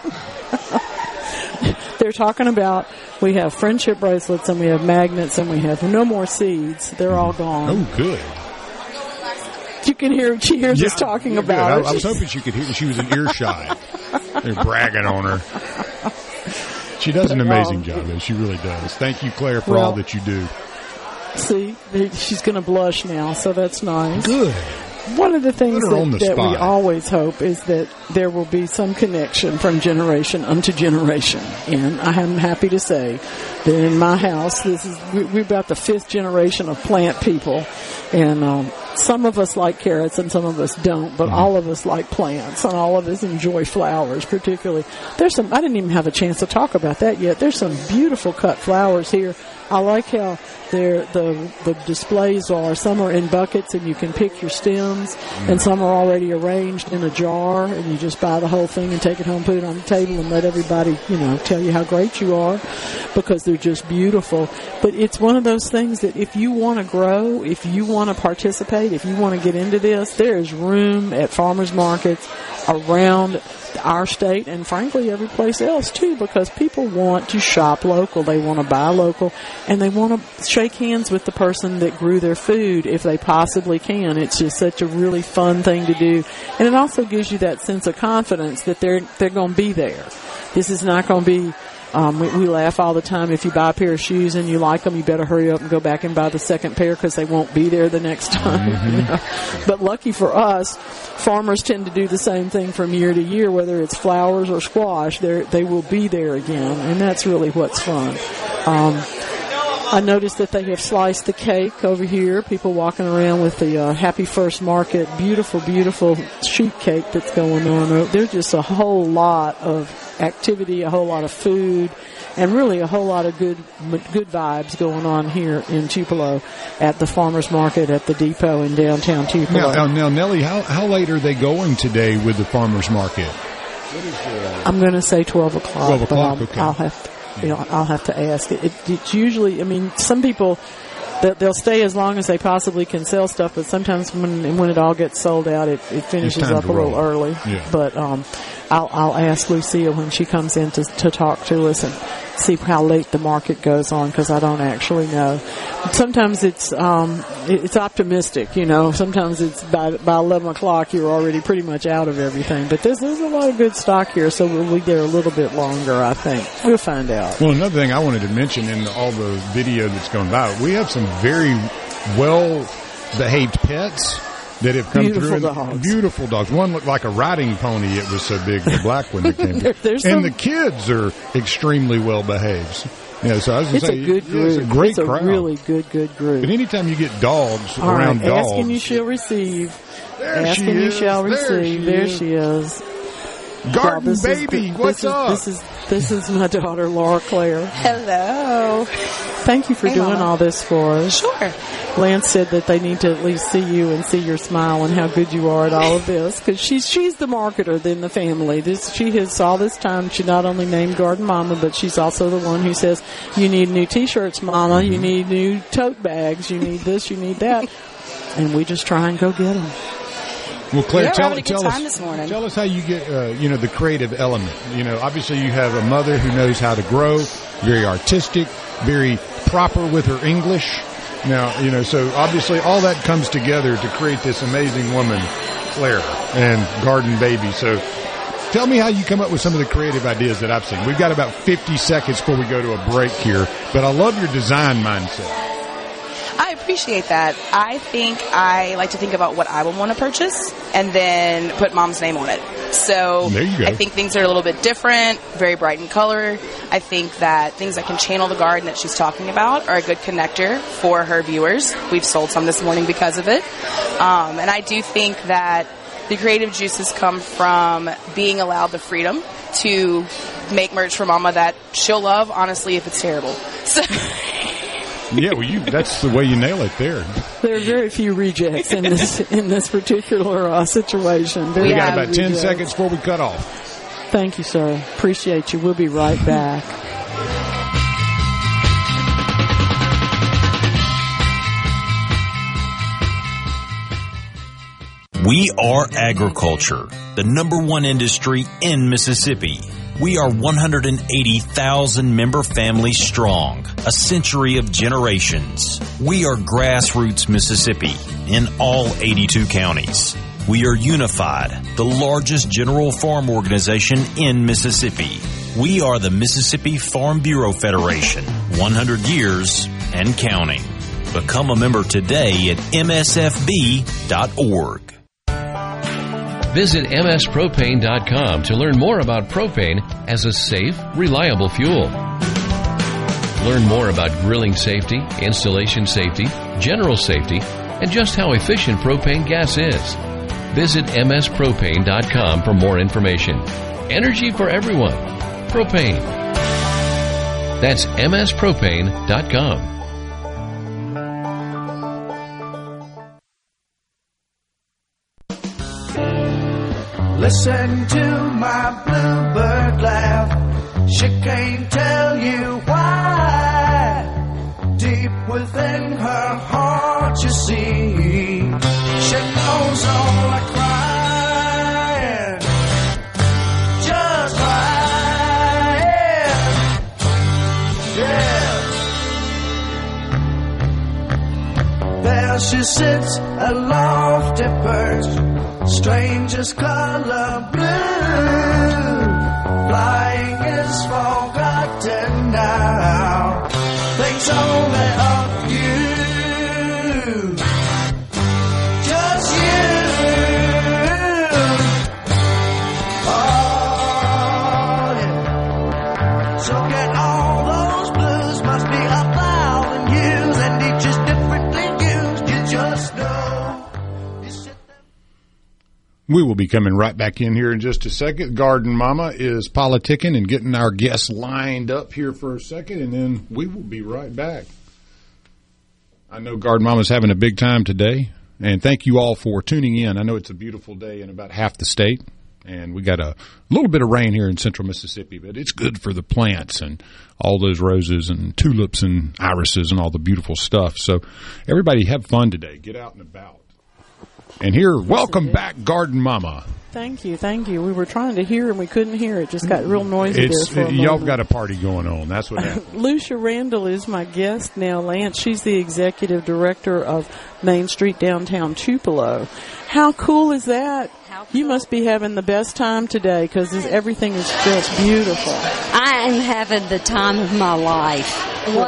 They're talking about, we have friendship bracelets and we have magnets and we have no more seeds. They're all gone. Oh, good. You can hear, she hears us talking about it. I was hoping she could hear. She was in earshot. They're bragging on her. She does an amazing job, though. She really does. Thank you, Claire, for all that you do. See, she's going to blush now, so that's nice. Good. One of the things that we always hope is that there will be some connection from generation unto generation. And I am happy to say that in my house, we're about the 5th generation of plant people. And some of us like carrots and some of us don't, but all of us like plants and all of us enjoy flowers particularly. I didn't even have a chance to talk about that yet. There's some beautiful cut flowers here. I like how the displays are. Some are in buckets and you can pick your stems, and some are already arranged in a jar, and you just buy the whole thing and take it home, put it on the table, and let everybody, tell you how great you are because they're just beautiful. But it's one of those things that if you want to grow, if you want to participate, if you want to get into this, there is room at farmers markets around our state and frankly every place else too, because people want to shop local, they want to buy local, and they want to shake hands with the person that grew their food if they possibly can. It's just such a really fun thing to do, and it also gives you that sense of confidence that they're going to be there. This is not going to be, we laugh all the time. If you buy a pair of shoes and you like them, you better hurry up and go back and buy the second pair because they won't be there the next time. Mm-hmm. You know? But lucky for us, farmers tend to do the same thing from year to year, whether it's flowers or squash. They will be there again, and that's really what's fun. I noticed that they have sliced the cake over here. People walking around with the Happy First Market, beautiful, beautiful sheet cake that's going on. There's just a whole lot of activity, a whole lot of food, and really a whole lot of good vibes going on here in Tupelo at the farmers market at the depot in downtown Tupelo. Now Nellie, how late are they going today with the farmers market? I'm going to say 12 o'clock. 12 o'clock, but okay. I'll have to ask. It's usually, some people, they'll stay as long as they possibly can sell stuff, but sometimes when it all gets sold out, it finishes up a little early. Yeah. But I'll ask Lucia when she comes in to talk to us and see how late the market goes on, because I don't actually know. Sometimes it's optimistic, Sometimes it's by 11 o'clock you're already pretty much out of everything. But there's a lot of good stock here, so we'll be there a little bit longer, I think. We'll find out. Well, another thing I wanted to mention in all the video that's going by, we have some very well-behaved pets that have come through. Dogs. Beautiful dogs. One looked like a riding pony. It was so big, the black one that came through. And the kids are extremely well behaved. Yeah, so I was going to say, a good group. It's a great crowd. It's a really good group. But anytime you get dogs all around right, dogs. Ask and you shall receive. There ask she and you is. shall receive. There she is. Garden baby, what's up? This is my daughter, Laura Claire. Hello. Thank you for doing Mama. all this for us. Sure. Lance said that they need to at least see you and see your smile and how good you are at all of this, because she's the marketer in the family. She has all this time. She not only named Garden Mama, but she's also the one who says, you need new T-shirts, Mama. You need new tote bags. You need this. You need that. And we just try and go get them. Well, Claire, tell us how you get, the creative element. Obviously you have a mother who knows how to grow, very artistic, very proper with her English. Now, so obviously all that comes together to create this amazing woman, Claire, and Garden Baby. So tell me how you come up with some of the creative ideas that I've seen. We've got about 50 seconds before we go to a break here, but I love your design mindset. I appreciate that. I think I like to think about what I would want to purchase and then put Mom's name on it. So there you go. I think things are a little bit different, very bright in color. I think that things that can channel the garden that she's talking about are a good connector for her viewers. We've sold some this morning because of it. And I do think that the creative juices come from being allowed the freedom to make merch for Mama that she'll love, honestly, if it's terrible. So yeah, that's the way you nail it there. There are very few rejects in this particular situation. We got about 10 seconds before we cut off. Thank you, sir. Appreciate you. We'll be right back. We are agriculture, the #1 industry in Mississippi. We are 180,000 member families strong, a century of generations. We are Grassroots Mississippi in all 82 counties. We are unified, the largest general farm organization in Mississippi. We are the Mississippi Farm Bureau Federation, 100 years and counting. Become a member today at msfb.org. Visit mspropane.com to learn more about propane as a safe, reliable fuel. Learn more about grilling safety, installation safety, general safety, and just how efficient propane gas is. Visit mspropane.com for more information. Energy for everyone. Propane. That's mspropane.com. Listen to my bluebird laugh. She can't tell you why. Deep within her heart, you see, she knows all the crying, just crying. Yeah. There she sits, a lofty perch, strangest color blue, flying We will be coming right back in here in just a second. Garden Mama is politicking and getting our guests lined up here for a second, and then we will be right back. I know Garden Mama's having a big time today, and thank you all for tuning in. I know it's a beautiful day in about half the state, and we got a little bit of rain here in central Mississippi, but it's good for the plants and all those roses and tulips and irises and all the beautiful stuff. So everybody have fun today. Get out and about. And here, welcome back, Garden Mama. Thank you, thank you. We were trying to hear and we couldn't hear. It just got real noisy there for a moment. Y'all got a party going on. That's what happened. Lucia Randall is my guest now, Lance. She's the executive director of Main Street Downtown Tupelo. How cool is that? You must be having the best time today because everything is just beautiful. I am having the time of my life.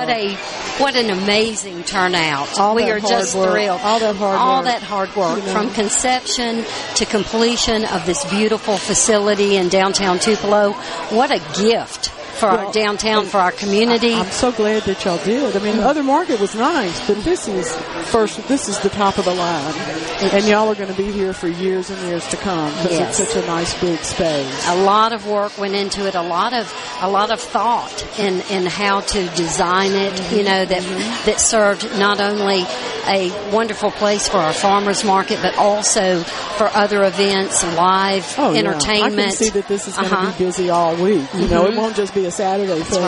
What an amazing turnout. We are just thrilled. All that hard work. From conception to completion of this beautiful facility in downtown Tupelo. What a gift for our downtown, for our community. I'm so glad that y'all did. I mean, the other market was nice, but this is the top of the line. And y'all are going to be here for years and years to come because it's such a nice big space. A lot of work went into it, a lot of thought in how to design it, that served not only a wonderful place for our farmers market, but also for other events, live entertainment. I can see that this is going to be busy all week. It won't just be a Saturday thing.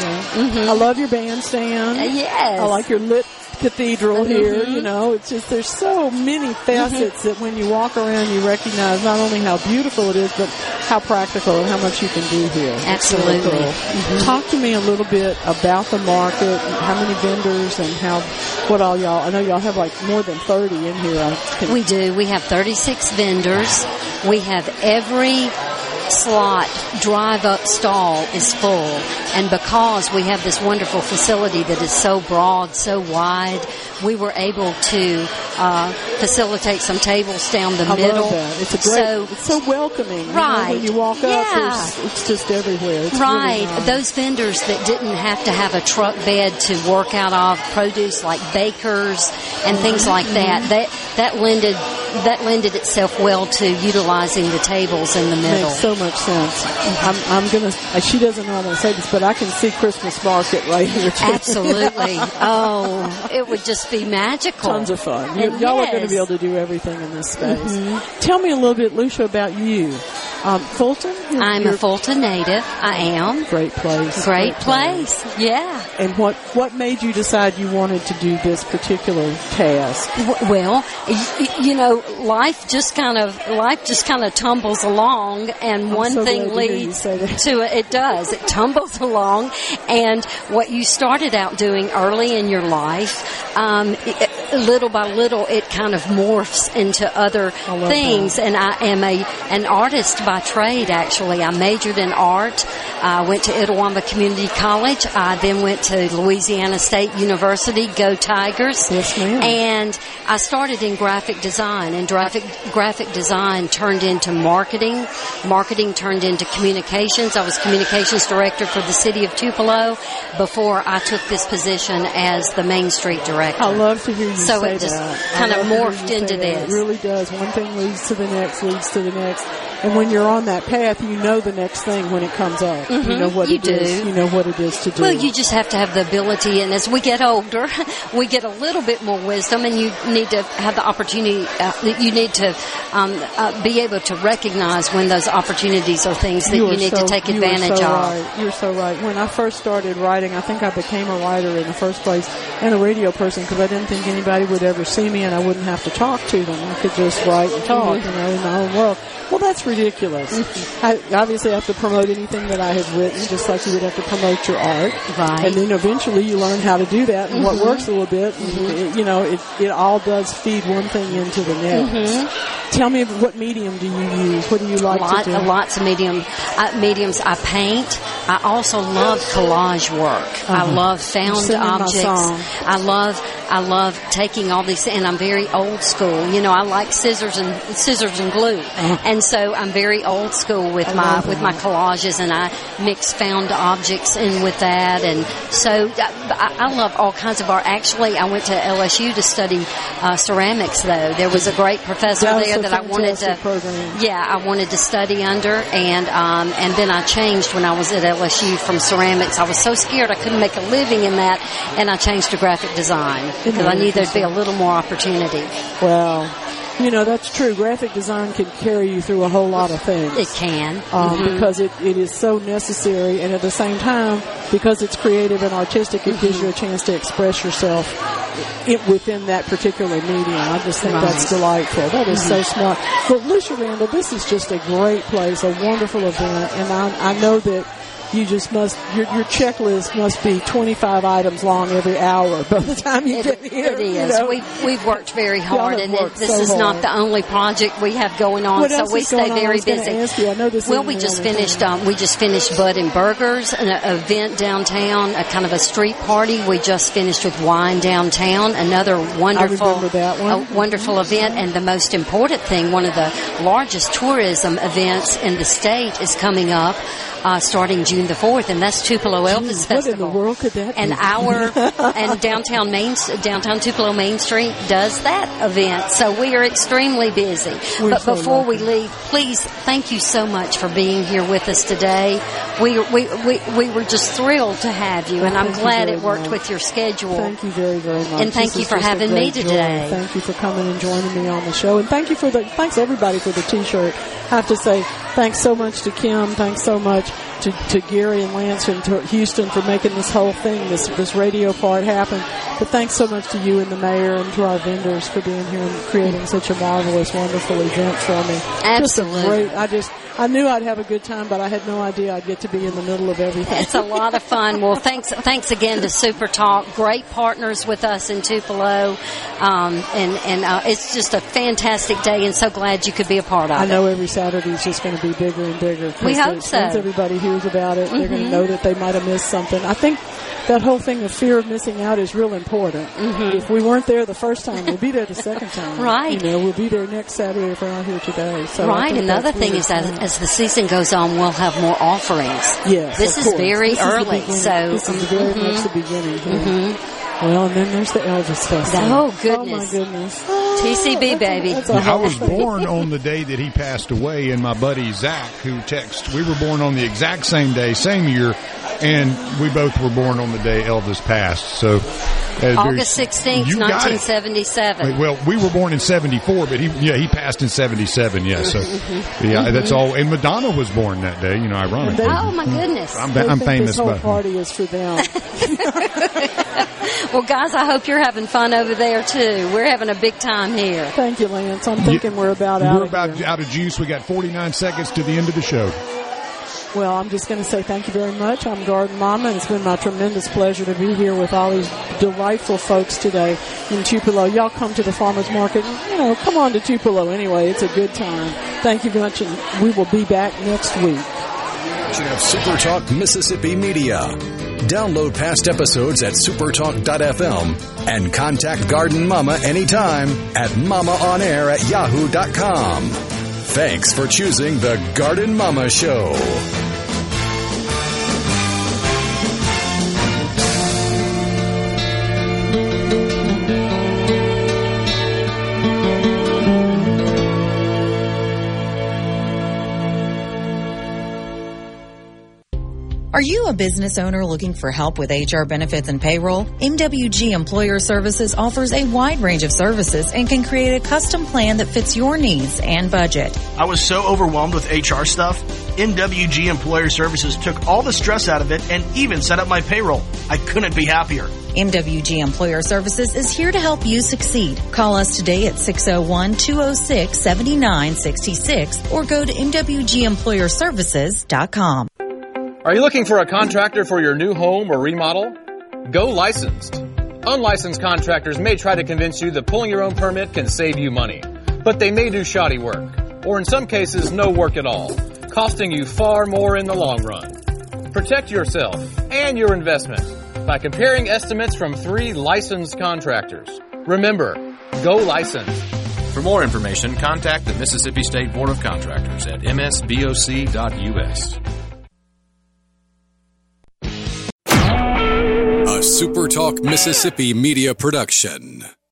I love your bandstand. Yes. I like your lit cathedral here. It's just there's so many facets that when you walk around you recognize not only how beautiful it is, but how practical and how much you can do here. Absolutely. Really cool. Talk to me a little bit about the market, how many vendors and what all y'all, I know y'all have like more than 30 in here. We do. We have 36 vendors. We have every slot drive-up stall is full, and because we have this wonderful facility that is so broad, so wide, we were able to facilitate some tables down the middle. I love that. It's so welcoming. Right. When you walk up, it's just everywhere. It's right. Really nice. Those vendors that didn't have to have a truck bed to work out of, produce like bakers and things like that lended itself well to utilizing the tables in the middle. Makes so much sense. I'm gonna. She doesn't know I'm gonna say this, but I can see Christmas market right here too. Absolutely. Oh, it would just be magical. Tons of fun. Y'all are going to be able to do everything in this space. Tell me a little bit, Lucia, about you. Fulton? I'm a Fulton native. I am. Great place. Great place. Yeah. And what made you decide you wanted to do this particular task? Well, life just kind of tumbles along, and one thing leads to it. It does. It tumbles along, and what you started out doing early in your life, little by little, it kind of morphs into other things. And I am an artist by trade, actually. I majored in art. I went to Itawamba Community College. I then went to Louisiana State University. Go Tigers. Yes, ma'am. And I started in graphic design, and graphic design turned into marketing. Marketing turned into communications. I was communications director for the city of Tupelo before I took this position as the Main Street director. I love to hear you say that. So it just kind of morphed into this. It really does. One thing leads to the next, And when you're on that path, you know the next thing when it comes up. Mm-hmm. You know what you it do. is. You know what it is to do. Well, you just have to have the ability, and as we get older, we get a little bit more wisdom, and you need to have the opportunity, you need to be able to recognize when those opportunities are things that you need to take advantage of. Right. You're so right. When I first started writing, I think I became a writer in the first place and a radio person because I didn't think anybody would ever see me and I wouldn't have to talk to them. I could just write and talk, in my own world. Well, that's ridiculous. I obviously have to promote anything that I have written, just like you would have to promote your art. Right. And then eventually you learn how to do that and what works a little bit. And it all does feed one thing into the next. Tell me, what medium do you use? What do you like to do? Lots of mediums. I paint. I also love collage work. I love found objects. I love I love taking all these, and I'm very old school. You know, I like scissors and glue, and so I'm very old school with my collages, and I mix found objects in with that, and so I love all kinds of art. Actually, I went to LSU to study ceramics. Though there was a great professor there that I wanted to, I wanted to study under, and then I changed when I was at LSU from ceramics. I was so scared I couldn't make a living in that, and I changed to graphic design because I knew there'd be a little more opportunity. Well, you know, that's true. Graphic design can carry you through a whole lot of things. It can. Because it is so necessary, and at the same time, because it's creative and artistic, it gives you a chance to express yourself within that particular medium. I just think that's delightful. That is so smart. But Lucia Randall, this is just a great place, a wonderful event, and I know that you just must, your checklist must be 25 items long every hour by the time you get here. It is. You know? We've worked very hard, and this is not the only project we have going on, so we stay very busy. I know this we just finished Bud and Burgers, an event downtown, a kind of a street party. We just finished with Wine Downtown, another wonderful event, and the most important thing, one of the largest tourism events in the state is coming up. Starting June the 4th, and that's Tupelo Elvis Festival. What in the world could that be? And downtown Tupelo Main Street does that event, so we are extremely busy. But before we leave, please, thank you so much for being here with us today. We were just thrilled to have you, and I'm glad it worked with your schedule. Thank you very, very much. And thank you for having me today. Thank you for coming and joining me on the show, and thanks everybody for the T-shirt. I have to say thanks so much to Kim. Thanks so much to Gary and Lance and to Houston for making this whole thing, this radio part happen. But thanks so much to you and the mayor and to our vendors for being here and creating such a marvelous, wonderful event for me. Absolutely. I knew I'd have a good time, but I had no idea I'd get to be in the middle of everything. It's a lot of fun. Well, thanks again to Super Talk. Great partners with us in Tupelo. It's just a fantastic day, and so glad you could be a part of it. I know every Saturday is just going to be bigger and bigger. We hope so. Once everybody hears about it, they're going to know that they might have missed something. I think that whole thing of fear of missing out is real important. If we weren't there the first time, we'll be there the second time. Right. You know, we'll be there next Saturday if we're not here today. So right, and the other thing is that as the season goes on, we'll have more offerings. Yes, this is very early, so this is very much the beginning. Well, and then there's the Elvis Festival. Oh, goodness. Oh, my goodness. TCB, baby. I was born on the day that he passed away, and my buddy Zach, we were born on the exact same day, same year, and we both were born on the day Elvis passed. So August 16th, 1977. Well, we were born in 74, but he passed in 77, so that's all. And Madonna was born that day, ironically. Oh, my goodness. I'm famous. This whole party is for them. Well, guys, I hope you're having fun over there, too. We're having a big time here. Thank you, Lance. I'm thinking we're about out of juice. We got 49 seconds to the end of the show. Well, I'm just going to say thank you very much. I'm Garden Mama, and it's been my tremendous pleasure to be here with all these delightful folks today in Tupelo. Y'all come to the farmers market. Come on to Tupelo anyway. It's a good time. Thank you very much, and we will be back next week. Of Super Talk Mississippi Media. Download past episodes at supertalk.fm and contact Garden Mama anytime at mamaonair@yahoo.com. Thanks for choosing the Garden Mama Show. Are you a business owner looking for help with HR benefits and payroll? MWG Employer Services offers a wide range of services and can create a custom plan that fits your needs and budget. I was so overwhelmed with HR stuff. MWG Employer Services took all the stress out of it and even set up my payroll. I couldn't be happier. MWG Employer Services is here to help you succeed. Call us today at 601-206-7966 or go to MWGEmployerServices.com. Are you looking for a contractor for your new home or remodel? Go licensed. Unlicensed contractors may try to convince you that pulling your own permit can save you money, but they may do shoddy work, or in some cases no work at all, costing you far more in the long run. Protect yourself and your investment by comparing estimates from 3 licensed contractors. Remember, go licensed. For more information, contact the Mississippi State Board of Contractors at msboc.us. A SuperTalk Mississippi media production.